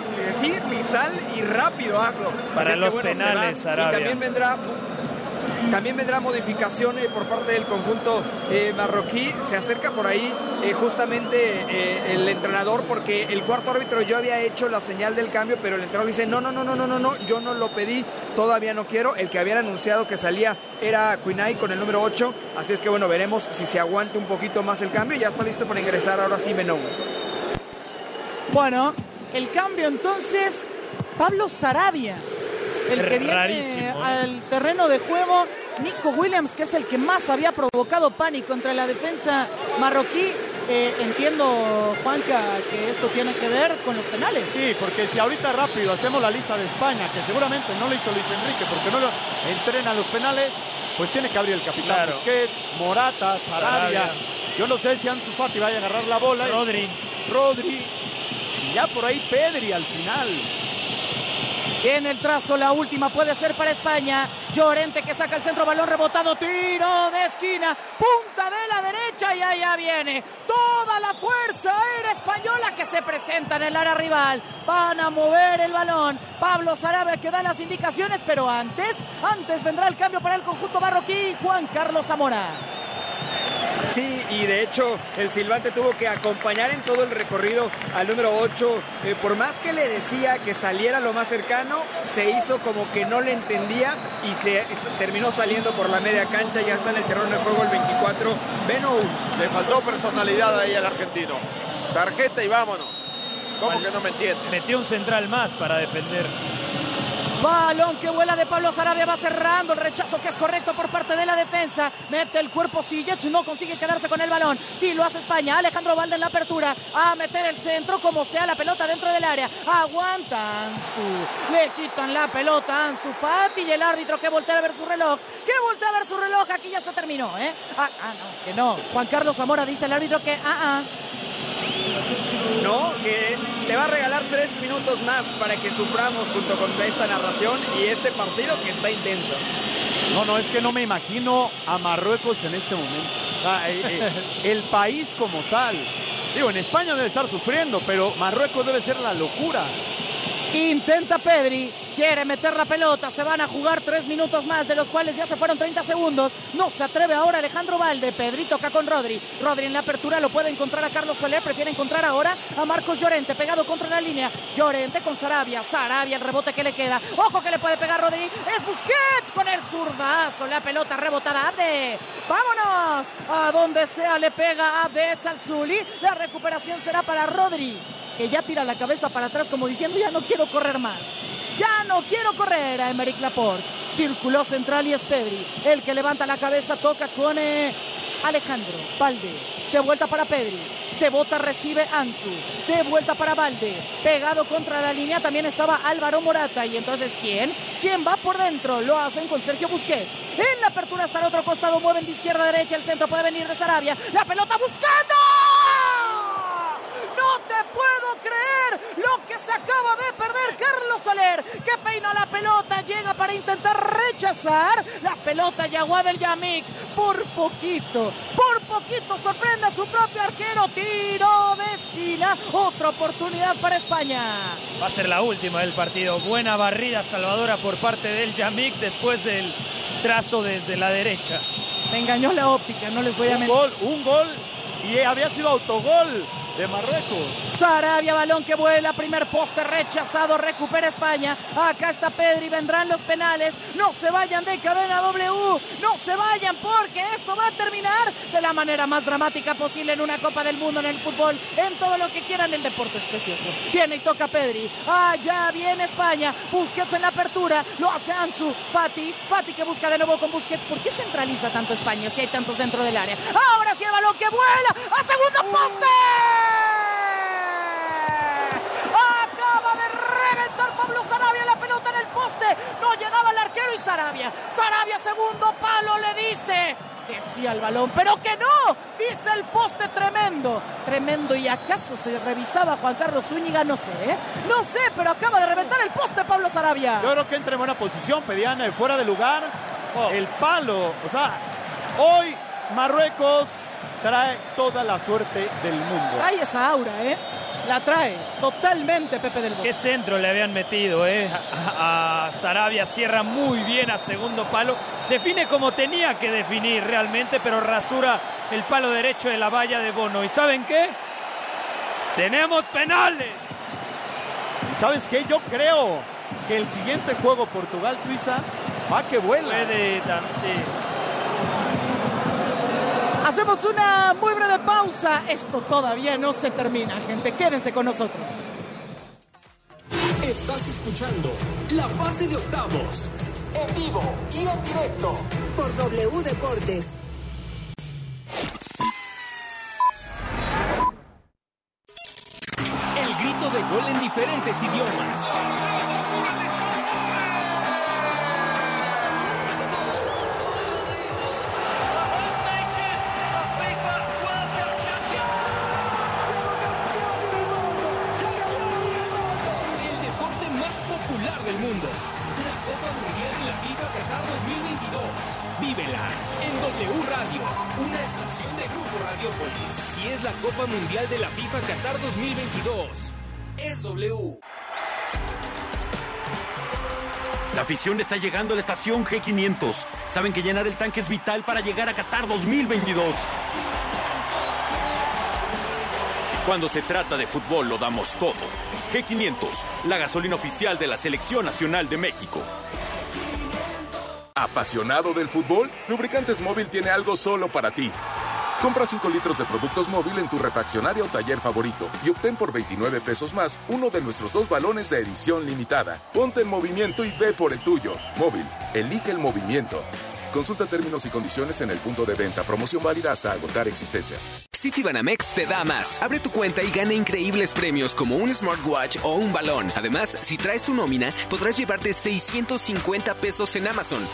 Y sal y rápido hazlo. Para los penales, Arabia. Y también También vendrá modificación por parte del conjunto marroquí. Se acerca por ahí justamente el entrenador, porque el cuarto árbitro yo había hecho la señal del cambio, pero el entrenador dice no, yo no lo pedí, todavía no quiero. El que habían anunciado que salía era Quinay con el número 8, así es que bueno, veremos si se aguanta un poquito más el cambio. Ya está listo para ingresar ahora sí Menón. Bueno, el cambio entonces, Pablo Sarabia, el que viene rarísimo, al terreno de juego. Nico Williams, que es el que más había provocado pánico entre la defensa marroquí. Entiendo, Juanca, que esto tiene que ver con los penales. Sí, porque si ahorita rápido hacemos la lista de España, que seguramente no lo hizo Luis Enrique porque no lo entrena los penales, pues tiene que abrir el capitán Busquets, Morata, Sarabia. Yo no sé si Ansu Fati vaya a agarrar la bola. Rodri. Y ya por ahí Pedri al final. Viene el trazo, la última puede ser para España. Llorente que saca el centro, balón rebotado, tiro de esquina, punta de la derecha y allá viene toda la fuerza aérea española que se presenta en el área rival. Van a mover el balón. Pablo Sarabia que da las indicaciones, pero antes vendrá el cambio para el conjunto marroquí. Juan Carlos Zamora. Sí, y de hecho el silbante tuvo que acompañar en todo el recorrido al número 8. Por más que le decía que saliera lo más cercano, se hizo como que no le entendía y se terminó saliendo por la media cancha. Ya está en el terreno de juego el 24, Beno. Le faltó personalidad ahí al argentino. Tarjeta y vámonos. ¿Cómo que no me entiende? Metió un central más para defender. Balón que vuela de Pablo Sarabia, va cerrando el rechazo que es correcto por parte de la defensa. Mete el cuerpo Ziyech, no consigue quedarse con el balón. Sí, lo hace España. Alejandro Valde en la apertura. A meter el centro como sea la pelota dentro del área. Aguanta Ansu. Le quitan la pelota a Ansu Fati y el árbitro que voltea a ver su reloj. Aquí ya se terminó, ¿eh? No, que no. Juan Carlos Zamora dice el árbitro que No, que le va a regalar 3 minutos más para que suframos junto con esta narración y este partido que está intenso. No, es que no me imagino a Marruecos en este momento. O sea, el país como tal. Digo, en España debe estar sufriendo, pero Marruecos debe ser la locura. Intenta Pedri, quiere meter la pelota, se van a jugar 3 minutos más, de los cuales ya se fueron 30 segundos. No se atreve ahora Alejandro Valde. Pedri toca con Rodri. Rodri en la apertura lo puede encontrar a Carlos Soler, prefiere encontrar ahora a Marcos Llorente, pegado contra la línea. Llorente con Sarabia, el rebote que le queda. Ojo que le puede pegar Rodri, es Busquets con el zurdazo, la pelota rebotada. Abde, vámonos, a donde sea le pega Abde Salzuli. La recuperación será para Rodri, que ya tira la cabeza para atrás como diciendo ya no quiero correr más. Ya no quiero correr a Aymeric Laporte. Círculo central y es Pedri el que levanta la cabeza, toca con Alejandro Valde. De vuelta para Pedri. Se bota, recibe Ansu. De vuelta para Valde. Pegado contra la línea también estaba Álvaro Morata. Y entonces, ¿quién va por dentro? Lo hacen con Sergio Busquets. En la apertura hasta el otro costado. Mueven de izquierda a derecha. El centro puede venir de Sarabia. La pelota buscando. No te puedo creer lo que se acaba de perder Carlos Soler, que peina la pelota, llega para intentar rechazar la pelota. Yaguad El Yamik por poquito sorprende a su propio arquero. Tiro de esquina, otra oportunidad para España. Va a ser la última del partido. Buena barrida salvadora por parte del Yamik después del trazo desde la derecha. Me engañó la óptica, no les voy a mentir. Un gol y había sido autogol de Marruecos. Sarabia, balón que vuela, primer poste rechazado, recupera España. Acá está Pedri, vendrán los penales. No se vayan de Cadena W, no se vayan, porque esto va a terminar de la manera más dramática posible en una Copa del Mundo, en el fútbol, en todo lo que quieran. El deporte es precioso. Viene y toca Pedri. Allá viene España. Busquets en la apertura, lo hace Ansu Fati que busca de nuevo con Busquets. ¿Por qué centraliza tanto España si hay tantos dentro del área? Ahora sí el balón que vuela a segundo poste. Acaba de reventar Pablo Sarabia la pelota en el poste. No llegaba el arquero y Sarabia, segundo palo, le dice que sí al balón, pero que no, dice el poste. Tremendo. ¿Y acaso se revisaba Juan Carlos Zúñiga? No sé, pero acaba de reventar el poste Pablo Sarabia. Yo creo que entra en buena posición, pedían fuera de lugar. El palo, o sea, hoy Marruecos trae toda la suerte del mundo. Trae esa aura, la trae totalmente Pepe del Bosque. Qué centro le habían metido, a Sarabia. Cierra muy bien a segundo palo define como tenía que definir realmente, pero rasura el palo derecho de la valla de Bono. ¿Y saben qué? ¡Tenemos penales! ¿Y sabes qué? Yo creo que el siguiente juego, Portugal-Suiza, va que vuela. Puede, sí. Hacemos una muy breve pausa. Esto todavía no se termina, gente. Quédense con nosotros. Estás escuchando La Fase de Octavos, en vivo y en directo por W Deportes. El grito de gol en diferentes idiomas. Del mundo, la Copa Mundial de la FIFA Qatar 2022. Vívela en W Radio, una estación de Grupo Radiópolis. Si es la Copa Mundial de la FIFA Qatar 2022, es W. La afición está llegando a la estación G500. Saben que llenar el tanque es vital para llegar a Qatar 2022. Cuando se trata de fútbol lo damos todo. G500, la gasolina oficial de la Selección Nacional de México. ¿Apasionado del fútbol? Lubricantes Móvil tiene algo solo para ti. Compra 5 litros de productos Móvil en tu refaccionaria o taller favorito y obtén por 29 pesos más uno de nuestros 2 balones de edición limitada. Ponte en movimiento y ve por el tuyo. Móvil, elige el movimiento. Consulta términos y condiciones en el punto de venta. Promoción válida hasta agotar existencias. Citibanamex te da más. Abre tu cuenta y gana increíbles premios como un smartwatch o un balón. Además, si traes tu nómina, podrás llevarte 650 pesos en Amazon.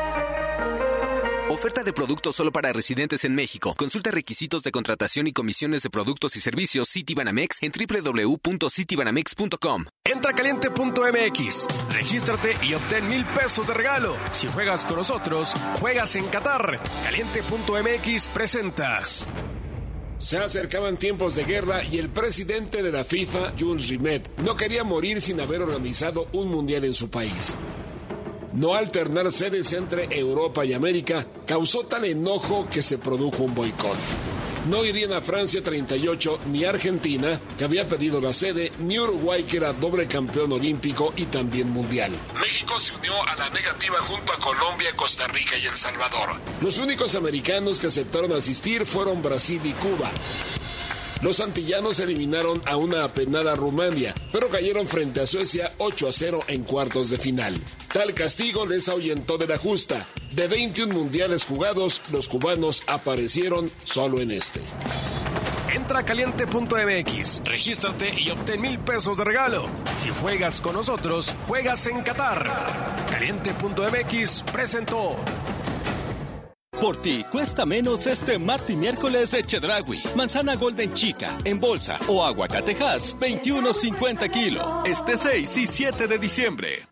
Oferta de productos solo para residentes en México. Consulta requisitos de contratación y comisiones de productos y servicios Citibanamex en www.citibanamex.com. Entra a caliente.mx, regístrate y obtén 1,000 pesos de regalo. Si juegas con nosotros, juegas en Qatar. Caliente.mx presentas. Se acercaban tiempos de guerra y el presidente de la FIFA, Jules Rimet, no quería morir sin haber organizado un mundial en su país. No alternar sedes entre Europa y América causó tal enojo que se produjo un boicot. No irían a Francia 38 ni a Argentina, que había pedido la sede, ni Uruguay, que era doble campeón olímpico y también mundial. México se unió a la negativa junto a Colombia, Costa Rica y El Salvador. Los únicos americanos que aceptaron asistir fueron Brasil y Cuba. Los antillanos eliminaron a una apenada Rumania, pero cayeron frente a Suecia 8-0 en cuartos de final. Tal castigo les ahuyentó de la justa. De 21 mundiales jugados, los cubanos aparecieron solo en este. Entra a caliente.mx, regístrate y obtén 1,000 pesos de regalo. Si juegas con nosotros, juegas en Qatar. Caliente.mx presentó. Por ti, cuesta menos este martes y miércoles de Chedraui. Manzana Golden Chica, en bolsa o aguacatejas, 21.50 kilos. Este 6 y 7 de diciembre.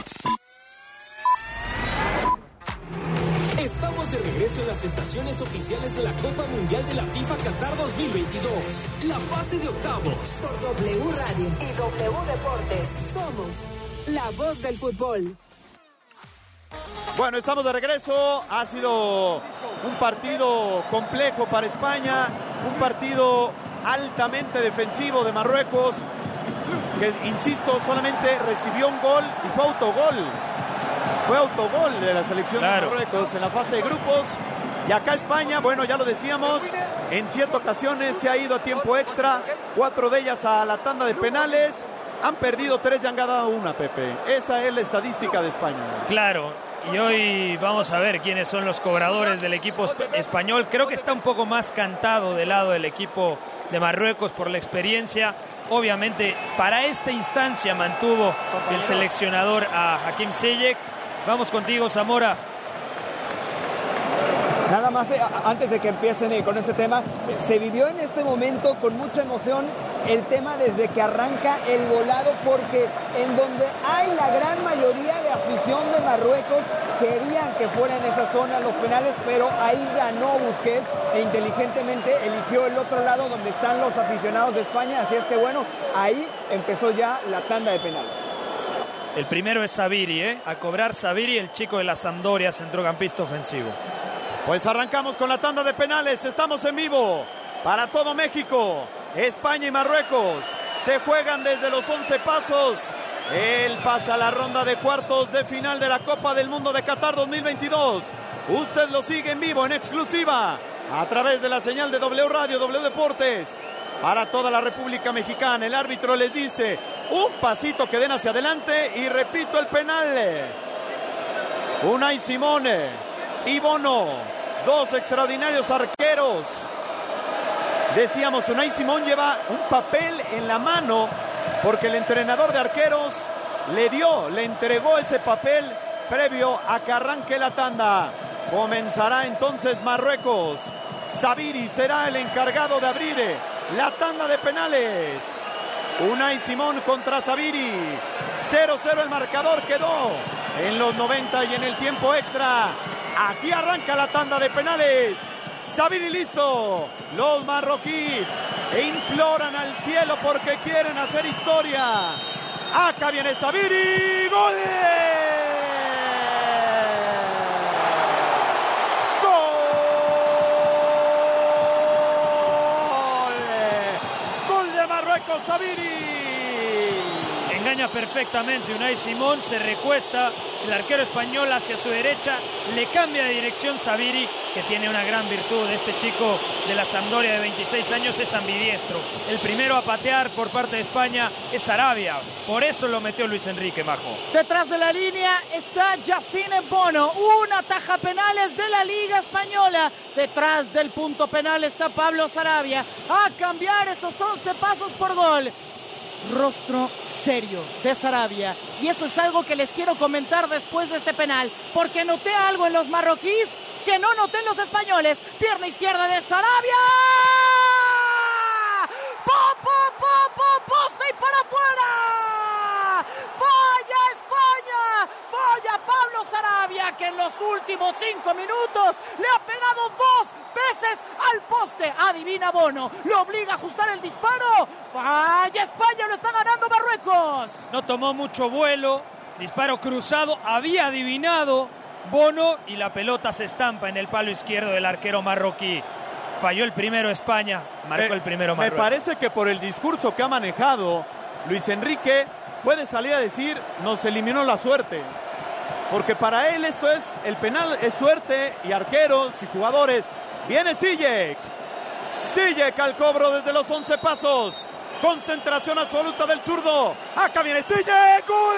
Estamos de regreso en las estaciones oficiales de la Copa Mundial de la FIFA Qatar 2022. La fase de octavos. Por W Radio y W Deportes. Somos la voz del fútbol. Bueno, estamos de regreso. Ha sido un partido complejo para España, un partido altamente defensivo de Marruecos, que, insisto, solamente recibió un gol y fue autogol. Fue autogol de la selección de Marruecos en la fase de grupos. Y acá España, bueno, ya lo decíamos, en 7 ocasiones se ha ido a tiempo extra, 4 de ellas a la tanda de penales. Han perdido 3 y han ganado 1, Pepe. Esa es la estadística de España. Claro. Y hoy vamos a ver quiénes son los cobradores del equipo español. Creo que está un poco más cantado del lado del equipo de Marruecos por la experiencia. Obviamente, para esta instancia mantuvo el seleccionador a Hakim Ziyech. Vamos contigo, Zamora. Nada más, antes de que empiecen con ese tema, se vivió en este momento con mucha emoción el tema desde que arranca el volado, porque en donde hay la gran mayoría de afición de Marruecos querían que fuera en esa zona los penales, pero ahí ganó Busquets e inteligentemente eligió el otro lado donde están los aficionados de España, así es que bueno, ahí empezó ya la tanda de penales. El primero es Saviri, a cobrar Saviri, el chico de la Sampdoria, centrocampista ofensivo. Pues arrancamos con la tanda de penales. Estamos en vivo para todo México. España y Marruecos se juegan desde los 11 pasos. Él pasa a la ronda de cuartos de final de la Copa del Mundo de Qatar 2022. Usted lo sigue en vivo, en exclusiva, a través de la señal de W Radio, W Deportes, para toda la República Mexicana. El árbitro les dice un pasito que den hacia adelante y repito el penal. Unai Simón y Bono, dos extraordinarios arqueros. Decíamos, Unai Simón lleva un papel en la mano porque el entrenador de arqueros le entregó ese papel previo a que arranque la tanda. Comenzará entonces Marruecos. Saviri será el encargado de abrir la tanda de penales. Unai Simón contra Saviri. 0-0 el marcador quedó en los 90 y en el tiempo extra. Aquí arranca la tanda de penales. Saviri listo. Los marroquíes imploran al cielo porque quieren hacer historia. Acá viene Saviri. ¡Gol! Saviri engaña perfectamente Unai Simón, se recuesta el arquero español hacia su derecha, le cambia de dirección Saviri, que tiene una gran virtud. Este chico de la Sampdoria de 26 años es ambidiestro. El primero a patear por parte de España es Sarabia, por eso lo metió Luis Enrique, Majo. Detrás de la línea está Yassine Bono, un ataja penales de la Liga Española. Detrás del punto penal está Pablo Sarabia a cambiar esos 11 pasos por gol. Rostro serio de Sarabia, y eso es algo que les quiero comentar después de este penal, porque noté algo en los marroquíes que no noté en los españoles. Pierna izquierda de Sarabia, poste y para afuera. Falla España, falla Pablo Sarabia, que en los últimos 5 minutos le ha pegado 2 veces al poste. Adivina Bono, lo obliga a ajustar el disparo. Falla España, lo está ganando Marruecos. No tomó mucho vuelo, disparo cruzado, había adivinado Bono y la pelota se estampa en el palo izquierdo del arquero marroquí. Falló el primero España, marcó el primero Marruecos. Me parece que por el discurso que ha manejado Luis Enrique puede salir a decir nos eliminó la suerte, porque para él esto es, el penal es suerte y arqueros y jugadores. Viene Ziyech al cobro desde los 11 pasos, concentración absoluta del zurdo. Acá viene Ziyech, ¡gol!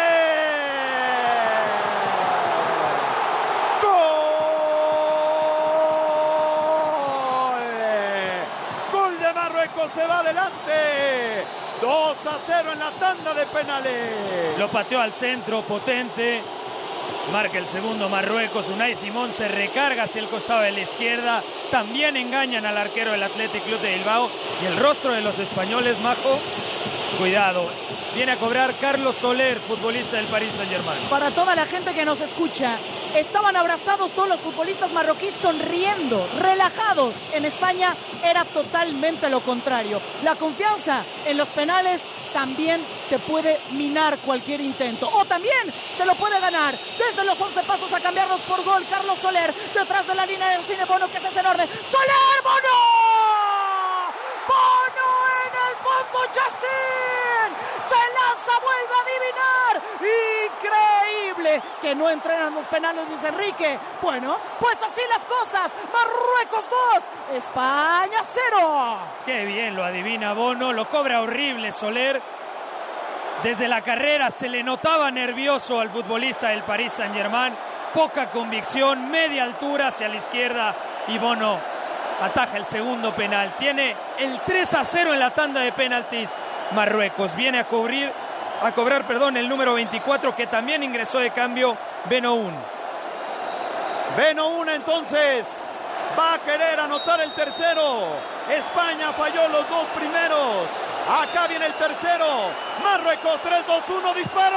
¡Gol de Marruecos! Se va adelante. 2-0 en la tanda de penales. Lo pateó al centro, potente. Marca el segundo Marruecos. Unai Simón se recarga hacia el costado de la izquierda. También engañan al arquero del Athletic Club de Bilbao. Y el rostro de los españoles, Majo, cuidado. Viene a cobrar Carlos Soler, futbolista del Paris Saint-Germain. Para toda la gente que nos escucha, estaban abrazados todos los futbolistas marroquíes sonriendo, relajados. En España era totalmente lo contrario. La confianza en los penales también te puede minar cualquier intento, o también te lo puede ganar. Desde los 11 pasos a cambiarlos por gol, Carlos Soler, detrás de la línea de Yassine Bono, que se hace enorme. ¡Soler, Bono! ¡Bono en el fondo, Yassine! ¡Se lanza, vuelve a adivinar! ¡Increíble! Que no entrenan los penales Luis Enrique. Bueno, pues así las cosas. Marruecos 2, España 0. ¡Qué bien lo adivina Bono! Lo cobra horrible Soler. Desde la carrera se le notaba nervioso al futbolista del Paris Saint-Germain. Poca convicción, media altura hacia la izquierda. Y Bono ataja el segundo penal. Tiene el 3-0 en la tanda de penaltis. Marruecos viene a cobrar el número 24, que también ingresó de cambio, Benoun. Benoun entonces va a querer anotar el tercero. España falló los 2 primeros. Acá viene el tercero. Marruecos 3-2-1, disparo.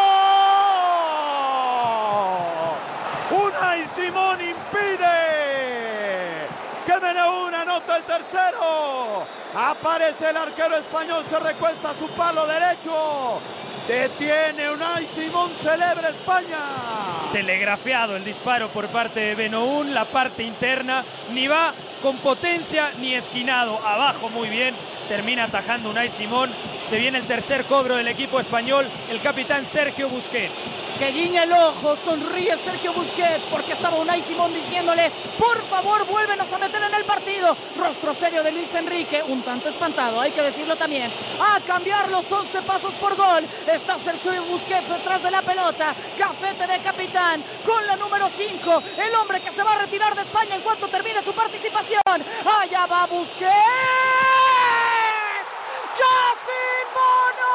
Unai Simón impide que Benoun anota el tercero. Aparece el arquero español, se recuesta a su palo derecho Detiene Unai Simón, celebra España. Telegrafiado el disparo por parte de Benoún, la parte interna, ni va con potencia ni esquinado. Abajo muy bien, termina atajando Unai Simón. Se viene el tercer cobro del equipo español, el capitán Sergio Busquets. Que guiña el ojo, sonríe Sergio Busquets, porque estaba Unai Simón diciéndole: por favor, vuélvenos a meter en el partido. Rostro serio de Luis Enrique, un tanto espantado, hay que decirlo también. A cambiar los 11 pasos por gol. Está Sergio Busquets detrás de la pelota. Gafete de capitán con la número 5. El hombre que se va a retirar de España en cuanto termine su participación. Allá va Busquets. ¡Yacine Bono!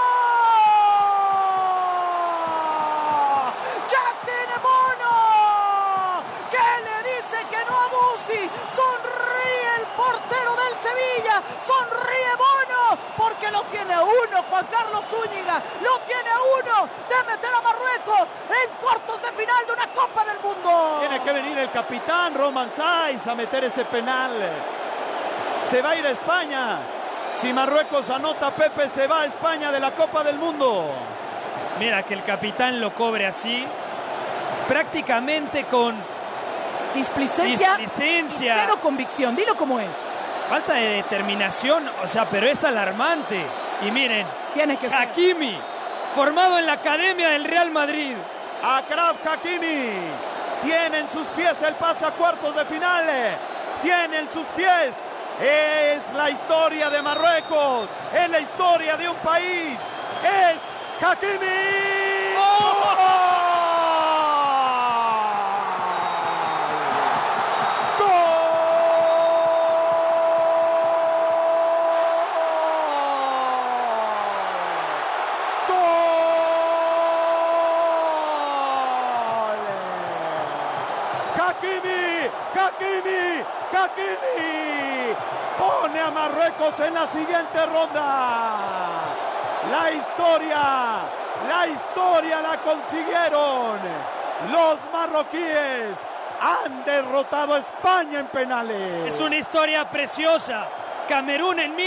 ¡Yacine Bono! ¿Qué le dice que no a Busi? Sonríe el portero del Sevilla. Sonríe Bono, porque lo tiene uno Juan Carlos Zúñiga. Lo tiene uno de meter a Marruecos en cuartos de final de una Copa del Mundo. Tiene que venir el capitán Romain Saïs a meter ese penal. Se va a ir a España. Si Marruecos anota, Pepe, se va a España de la Copa del Mundo. Mira que el capitán lo cobre así, prácticamente con displicencia. Y cero convicción, dilo como es. Falta de determinación, o sea, pero es alarmante. Y miren, tiene que ser Hakimi, formado en la academia del Real Madrid. Achraf Hakimi tiene en sus pies el pase a cuartos de final. Tiene en sus pies. Es la historia de Marruecos, es la historia de un país, es Hakimi. ¡Oh! Hakimi pone a Marruecos en la siguiente ronda. La historia la consiguieron. Los marroquíes han derrotado a España en penales. Es una historia preciosa. Camerún en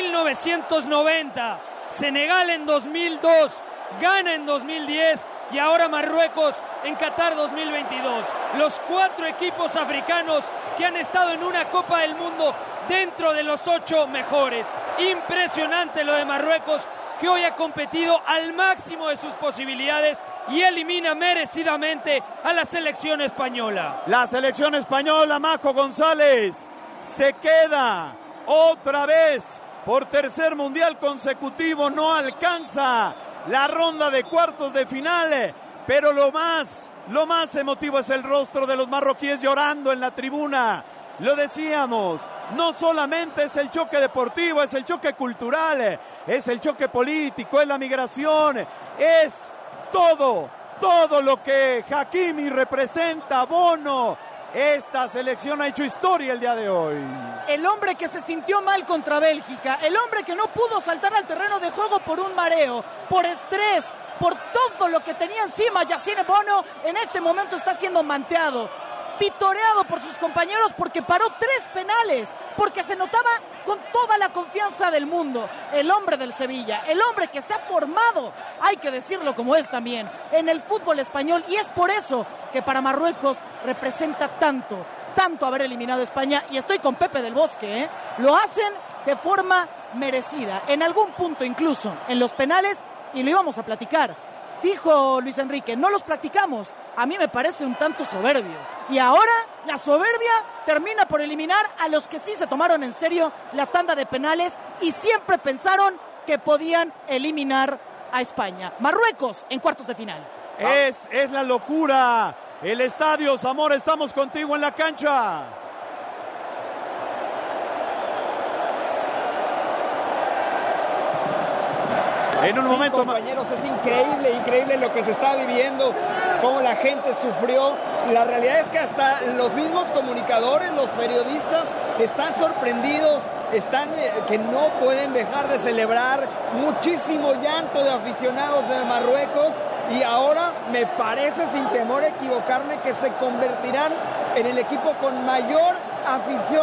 1990, Senegal en 2002, Ghana en 2010 y ahora Marruecos en Qatar 2022. Los 4 equipos africanos que han estado en una Copa del Mundo dentro de los 8 mejores. Impresionante lo de Marruecos, que hoy ha competido al máximo de sus posibilidades y elimina merecidamente a la selección española. La selección española, Majo González, se queda otra vez por tercer mundial consecutivo. No alcanza la ronda de cuartos de final, pero lo más emotivo es el rostro de los marroquíes llorando en la tribuna. Lo decíamos, no solamente es el choque deportivo, es el choque cultural, es el choque político, es la migración, es todo lo que Hakimi representa, Bono. Esta selección ha hecho historia el día de hoy. El hombre que se sintió mal contra Bélgica, el hombre que no pudo saltar al terreno de juego por un mareo, por estrés, por todo lo que tenía encima, Yacine Bono en este momento está siendo manteado, vitoreado por sus compañeros porque paró 3 penales, porque se notaba con toda la confianza del mundo. El hombre del Sevilla, el hombre que se ha formado, hay que decirlo como es también, en el fútbol español, y es por eso que para Marruecos representa tanto haber eliminado a España, y estoy con Pepe del Bosque, lo hacen de forma merecida, en algún punto incluso en los penales, y lo íbamos a platicar. Dijo Luis Enrique, no los practicamos. A mí me parece un tanto soberbio. Y ahora la soberbia termina por eliminar a los que sí se tomaron en serio la tanda de penales y siempre pensaron que podían eliminar a España. Marruecos en cuartos de final. Es la locura. El estadio, Zamora, estamos contigo en la cancha. En un momento, compañeros, es increíble lo que se está viviendo, cómo la gente sufrió. La realidad es que hasta los mismos comunicadores, los periodistas, están sorprendidos, están que no pueden dejar de celebrar. Muchísimo llanto de aficionados de Marruecos, y ahora me parece, sin temor a equivocarme, que se convertirán en el equipo con mayor afición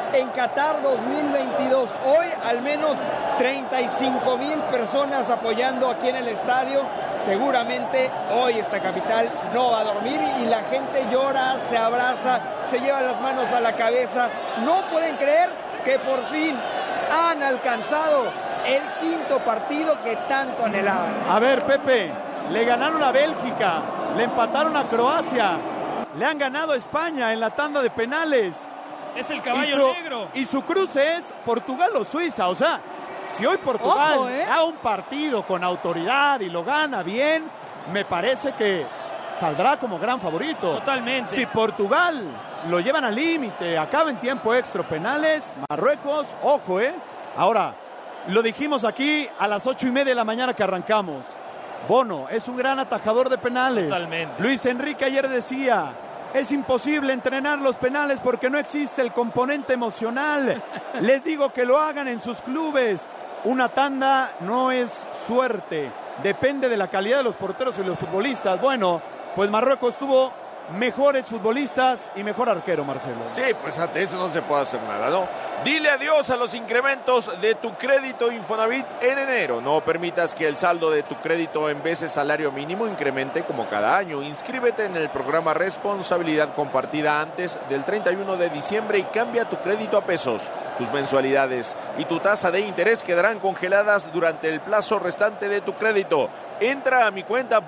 en Qatar 2022. Hoy al menos 35,000 personas apoyando aquí en el estadio. Seguramente hoy esta capital no va a dormir y la gente llora, se abraza, se lleva las manos a la cabeza. No pueden creer que por fin han alcanzado el quinto partido que tanto anhelaban. A ver, Pepe, le ganaron a Bélgica, le empataron a Croacia, le han ganado a España en la tanda de penales. Es el caballo negro. Y su cruce es Portugal o Suiza. O sea, si hoy Portugal da un partido con autoridad y lo gana bien, me parece que saldrá como gran favorito. Totalmente. Si Portugal lo llevan al límite, acaba en tiempo extra, penales, Marruecos, ojo, Ahora, lo dijimos aquí a las 8:30 de la mañana que arrancamos. Bono es un gran atajador de penales. Totalmente. Luis Enrique ayer decía, es imposible entrenar los penales porque no existe el componente emocional. Les digo que lo hagan en sus clubes. Una tanda no es suerte, depende de la calidad de los porteros y los futbolistas. Bueno, pues Marruecos tuvo mejores futbolistas y mejor arquero, Marcelo. Sí, pues ante eso no se puede hacer nada, ¿no? Dile adiós a los incrementos de tu crédito Infonavit en enero. No permitas que el saldo de tu crédito en veces salario mínimo incremente como cada año. Inscríbete en el programa Responsabilidad Compartida antes del 31 de diciembre y cambia tu crédito a pesos. Tus mensualidades y tu tasa de interés quedarán congeladas durante el plazo restante de tu crédito. Entra a mi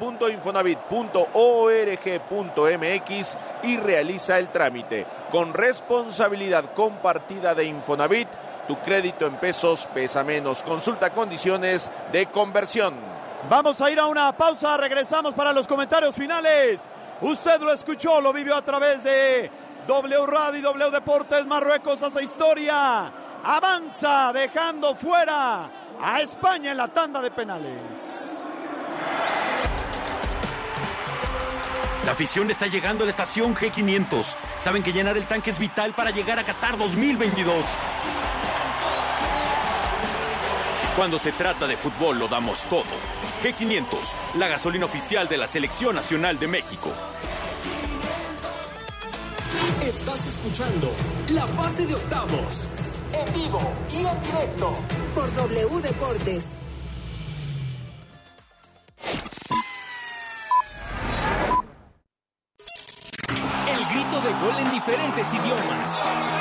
cuenta.infonavit.org.mx y realiza el trámite. Con Responsabilidad Compartida de Infonavit, tu crédito en pesos pesa menos. Consulta condiciones de conversión. Vamos a ir a una pausa, regresamos para los comentarios finales. Usted lo escuchó, lo vivió a través de W Radio y W Deportes. Marruecos hace historia, avanza dejando fuera a España en la tanda de penales. La afición está llegando a la estación G500. Saben que llenar el tanque es vital para llegar a Qatar 2022. Cuando se trata de fútbol lo damos todo. G500, la gasolina oficial de la Selección Nacional de México. Estás escuchando La Fase de Octavos, en vivo y en directo por W Deportes. El grito de gol en diferentes idiomas.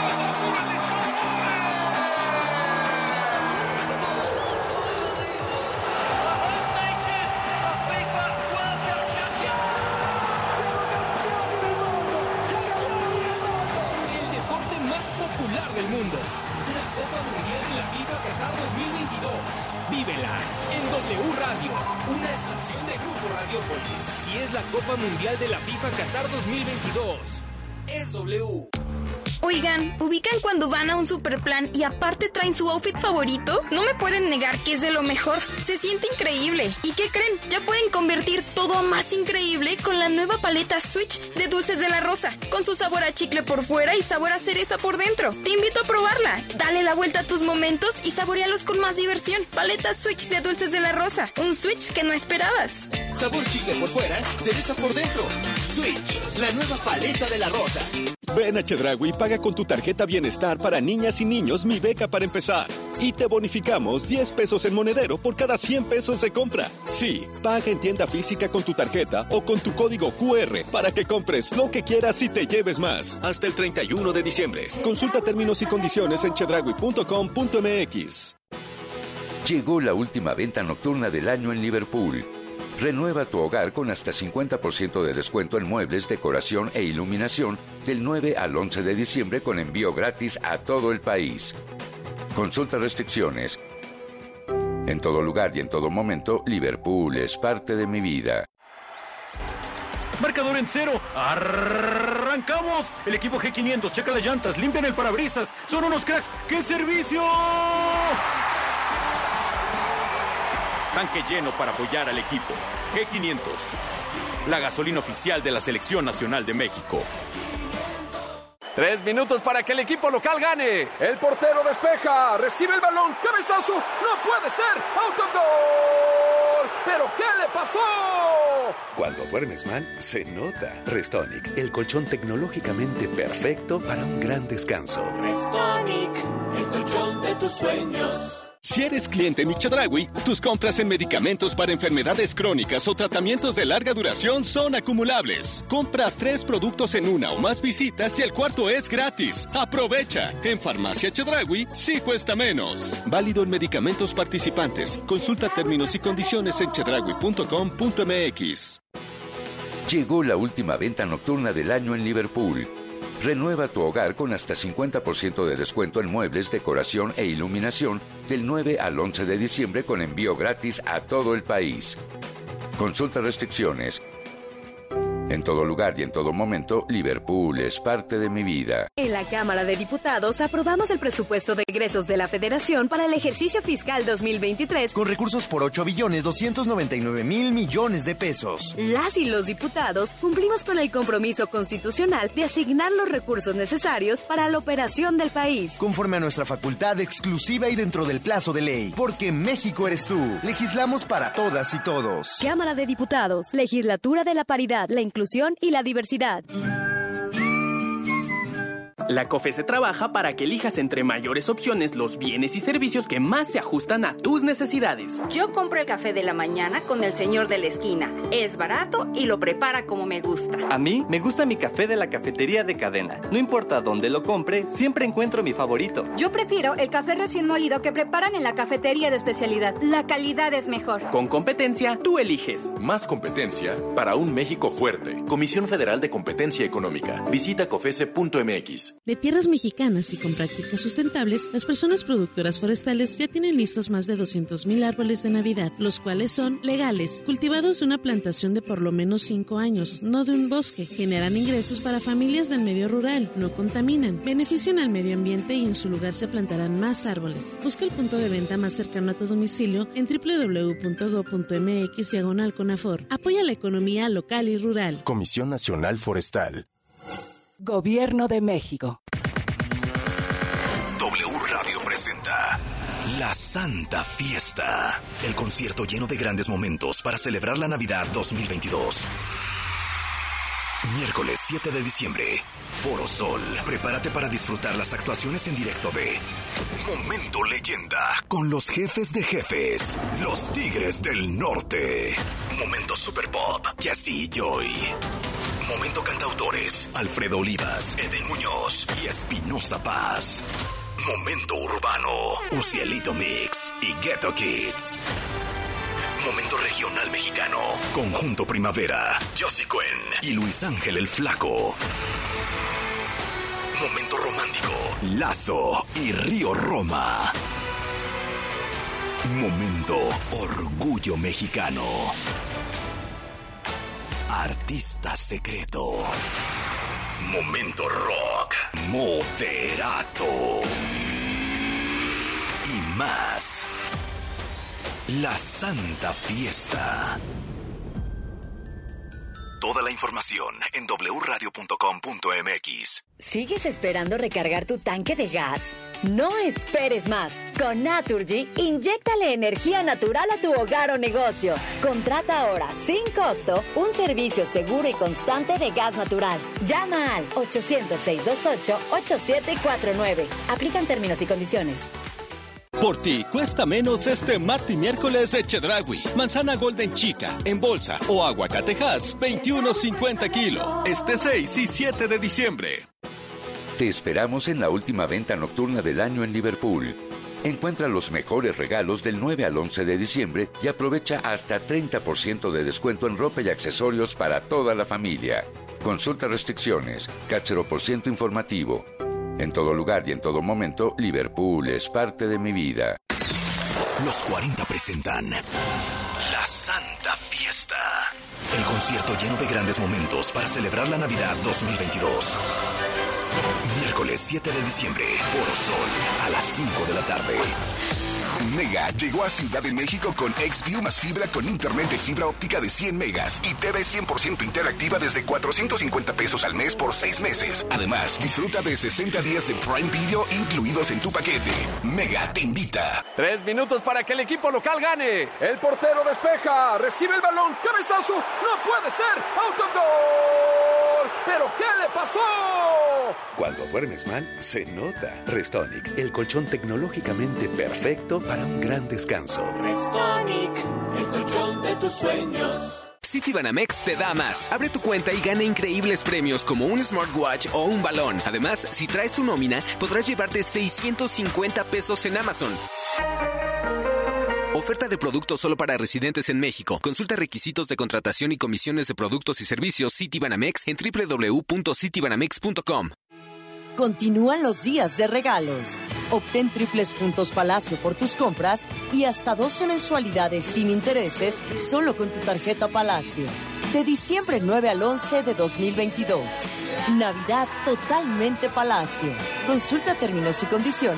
Del mundo. La Copa Mundial de la FIFA Qatar 2022. Vívela en W Radio, una estación de Grupo Radiopolis. Si es la Copa Mundial de la FIFA Qatar 2022, es W. Oigan, ¿ubican cuando van a un superplan y aparte traen su outfit favorito? No me pueden negar que es de lo mejor. Se siente increíble. ¿Y qué creen? Ya pueden convertir todo a más increíble con la nueva paleta Switch de Dulces de la Rosa, con su sabor a chicle por fuera y sabor a cereza por dentro. Te invito a probarla. Dale la vuelta a tus momentos y saborealos con más diversión. Paleta Switch de Dulces de la Rosa. Un Switch que no esperabas. Sabor chicle por fuera, cereza por dentro. Switch, la nueva paleta de la rosa. Ven a Chedraui y paga con tu tarjeta Bienestar para niñas y niños Mi Beca para empezar. Y te bonificamos 10 pesos en monedero por cada 100 pesos de compra. Sí, paga en tienda física con tu tarjeta o con tu código QR para que compres lo que quieras y te lleves más. Hasta el 31 de diciembre. Consulta términos y condiciones en chedraui.com.mx. Llegó la última venta nocturna del año en Liverpool. Renueva tu hogar con hasta 50% de descuento en muebles, decoración e iluminación del 9 al 11 de diciembre con envío gratis a todo el país. Consulta restricciones. En todo lugar y en todo momento, Liverpool es parte de mi vida. Marcador en cero. ¡Arrancamos! El equipo G500 checa las llantas, limpian el parabrisas. Son unos cracks. ¡Qué servicio! Tanque lleno para apoyar al equipo. G500, la gasolina oficial de la Selección Nacional de México. 3 minutos para que el equipo local gane. El portero despeja, recibe el balón, cabezazo, no puede ser, autogol. ¿Pero qué le pasó? Cuando duermes mal, se nota. Restonic, el colchón tecnológicamente perfecto para un gran descanso. Restonic, el colchón de tus sueños. Si eres cliente Chedraui, tus compras en medicamentos para enfermedades crónicas o tratamientos de larga duración son acumulables. Compra 3 productos en una o más visitas y el cuarto es gratis. ¡Aprovecha! En Farmacia Chedraui sí cuesta menos. Válido en medicamentos participantes. Consulta términos y condiciones en chedraui.com.mx. Llegó la última venta nocturna del año en Liverpool. Renueva tu hogar con hasta 50% de descuento en muebles, decoración e iluminación del 9 al 11 de diciembre con envío gratis a todo el país. Consulta restricciones. En todo lugar y en todo momento, Liverpool es parte de mi vida. En la Cámara de Diputados aprobamos el presupuesto de egresos de la Federación para el ejercicio fiscal 2023. Con recursos por 8.299.000 millones de pesos. Las y los diputados cumplimos con el compromiso constitucional de asignar los recursos necesarios para la operación del país. Conforme a nuestra facultad exclusiva y dentro del plazo de ley. Porque México eres tú. Legislamos para todas y todos. Cámara de Diputados. Legislatura de la Paridad, la Inclusión y la Diversidad. La COFESE trabaja para que elijas entre mayores opciones los bienes y servicios que más se ajustan a tus necesidades. Yo compro el café de la mañana con el señor de la esquina. Es barato y lo prepara como me gusta. A mí me gusta mi café de la cafetería de cadena. No importa dónde lo compre, siempre encuentro mi favorito. Yo prefiero el café recién molido que preparan en la cafetería de especialidad. La calidad es mejor. Con competencia, tú eliges. Más competencia para un México fuerte. Comisión Federal de Competencia Económica. Visita cofese.mx. De tierras mexicanas y con prácticas sustentables, las personas productoras forestales ya tienen listos más de 200,000 árboles de Navidad, los cuales son legales, cultivados de una plantación de por lo menos 5 años, no de un bosque. Generan ingresos para familias del medio rural, no contaminan, benefician al medio ambiente y en su lugar se plantarán más árboles. Busca el punto de venta más cercano a tu domicilio en www.go.mx/Conafor. Apoya la economía local y rural. Comisión Nacional Forestal. Gobierno de México. W Radio presenta La Santa Fiesta, el concierto lleno de grandes momentos para celebrar la Navidad 2022. Miércoles 7 de diciembre, Foro Sol. Prepárate para disfrutar las actuaciones en directo de Momento Leyenda, con los jefes de jefes, los Tigres del Norte. Momento Super Pop, Yassi Joy. Momento Cantautores, Alfredo Olivas, Eden Muñoz y Espinosa Paz. Momento Urbano, Ucielito Mix y Ghetto Kids. Momento Regional Mexicano, Conjunto Primavera, Josie Cuen y Luis Ángel el Flaco. Momento Romántico, Lazo y Río Roma. Momento Orgullo Mexicano. Artista secreto. Momento Rock. Moderato. Y más. La Santa Fiesta. Toda la información en wradio.com.mx. ¿Sigues esperando recargar tu tanque de gas? No esperes más. Con Naturgy, inyéctale energía natural a tu hogar o negocio. Contrata ahora, sin costo, un servicio seguro y constante de gas natural. Llama al 800-628-8749. Aplican términos y condiciones. Por ti cuesta menos este martes y miércoles de Chedraui. Manzana Golden Chica, en bolsa o aguacatejas, 21.50 kilo. Este 6 y 7 de diciembre. Te esperamos en la última venta nocturna del año en Liverpool. Encuentra los mejores regalos del 9 al 11 de diciembre y aprovecha hasta 30% de descuento en ropa y accesorios para toda la familia. Consulta restricciones, Cáchero por ciento informativo. En todo lugar y en todo momento, Liverpool es parte de mi vida. Los 40 presentan La Santa Fiesta, el concierto lleno de grandes momentos para celebrar la Navidad 2022. Miércoles 7 de diciembre, Foro Sol, a las 5 de la tarde. Mega llegó a Ciudad de México con XView más fibra con internet de fibra óptica de 100 megas y TV 100% interactiva desde 450 pesos al mes por 6 meses. Además, disfruta de 60 días de Prime Video incluidos en tu paquete. Mega te invita. 3 minutos para que el equipo local gane. El portero despeja, recibe el balón, cabezazo, no puede ser, autogol. ¿Pero qué le pasó? Cuando duermes mal, se nota. Restonic, el colchón tecnológicamente perfecto para un gran descanso. Restonic, el colchón de tus sueños. Citibanamex te da más. Abre tu cuenta y gana increíbles premios como un smartwatch o un balón. Además, si traes tu nómina, podrás llevarte 650 pesos en Amazon. Oferta de productos solo para residentes en México. Consulta requisitos de contratación y comisiones de productos y servicios Citibanamex en www.citibanamex.com. Continúan los días de regalos. Obtén triples puntos Palacio por tus compras y hasta 12 mensualidades sin intereses solo con tu tarjeta Palacio. De diciembre 9 al 11 de 2022. Navidad totalmente Palacio. Consulta términos y condiciones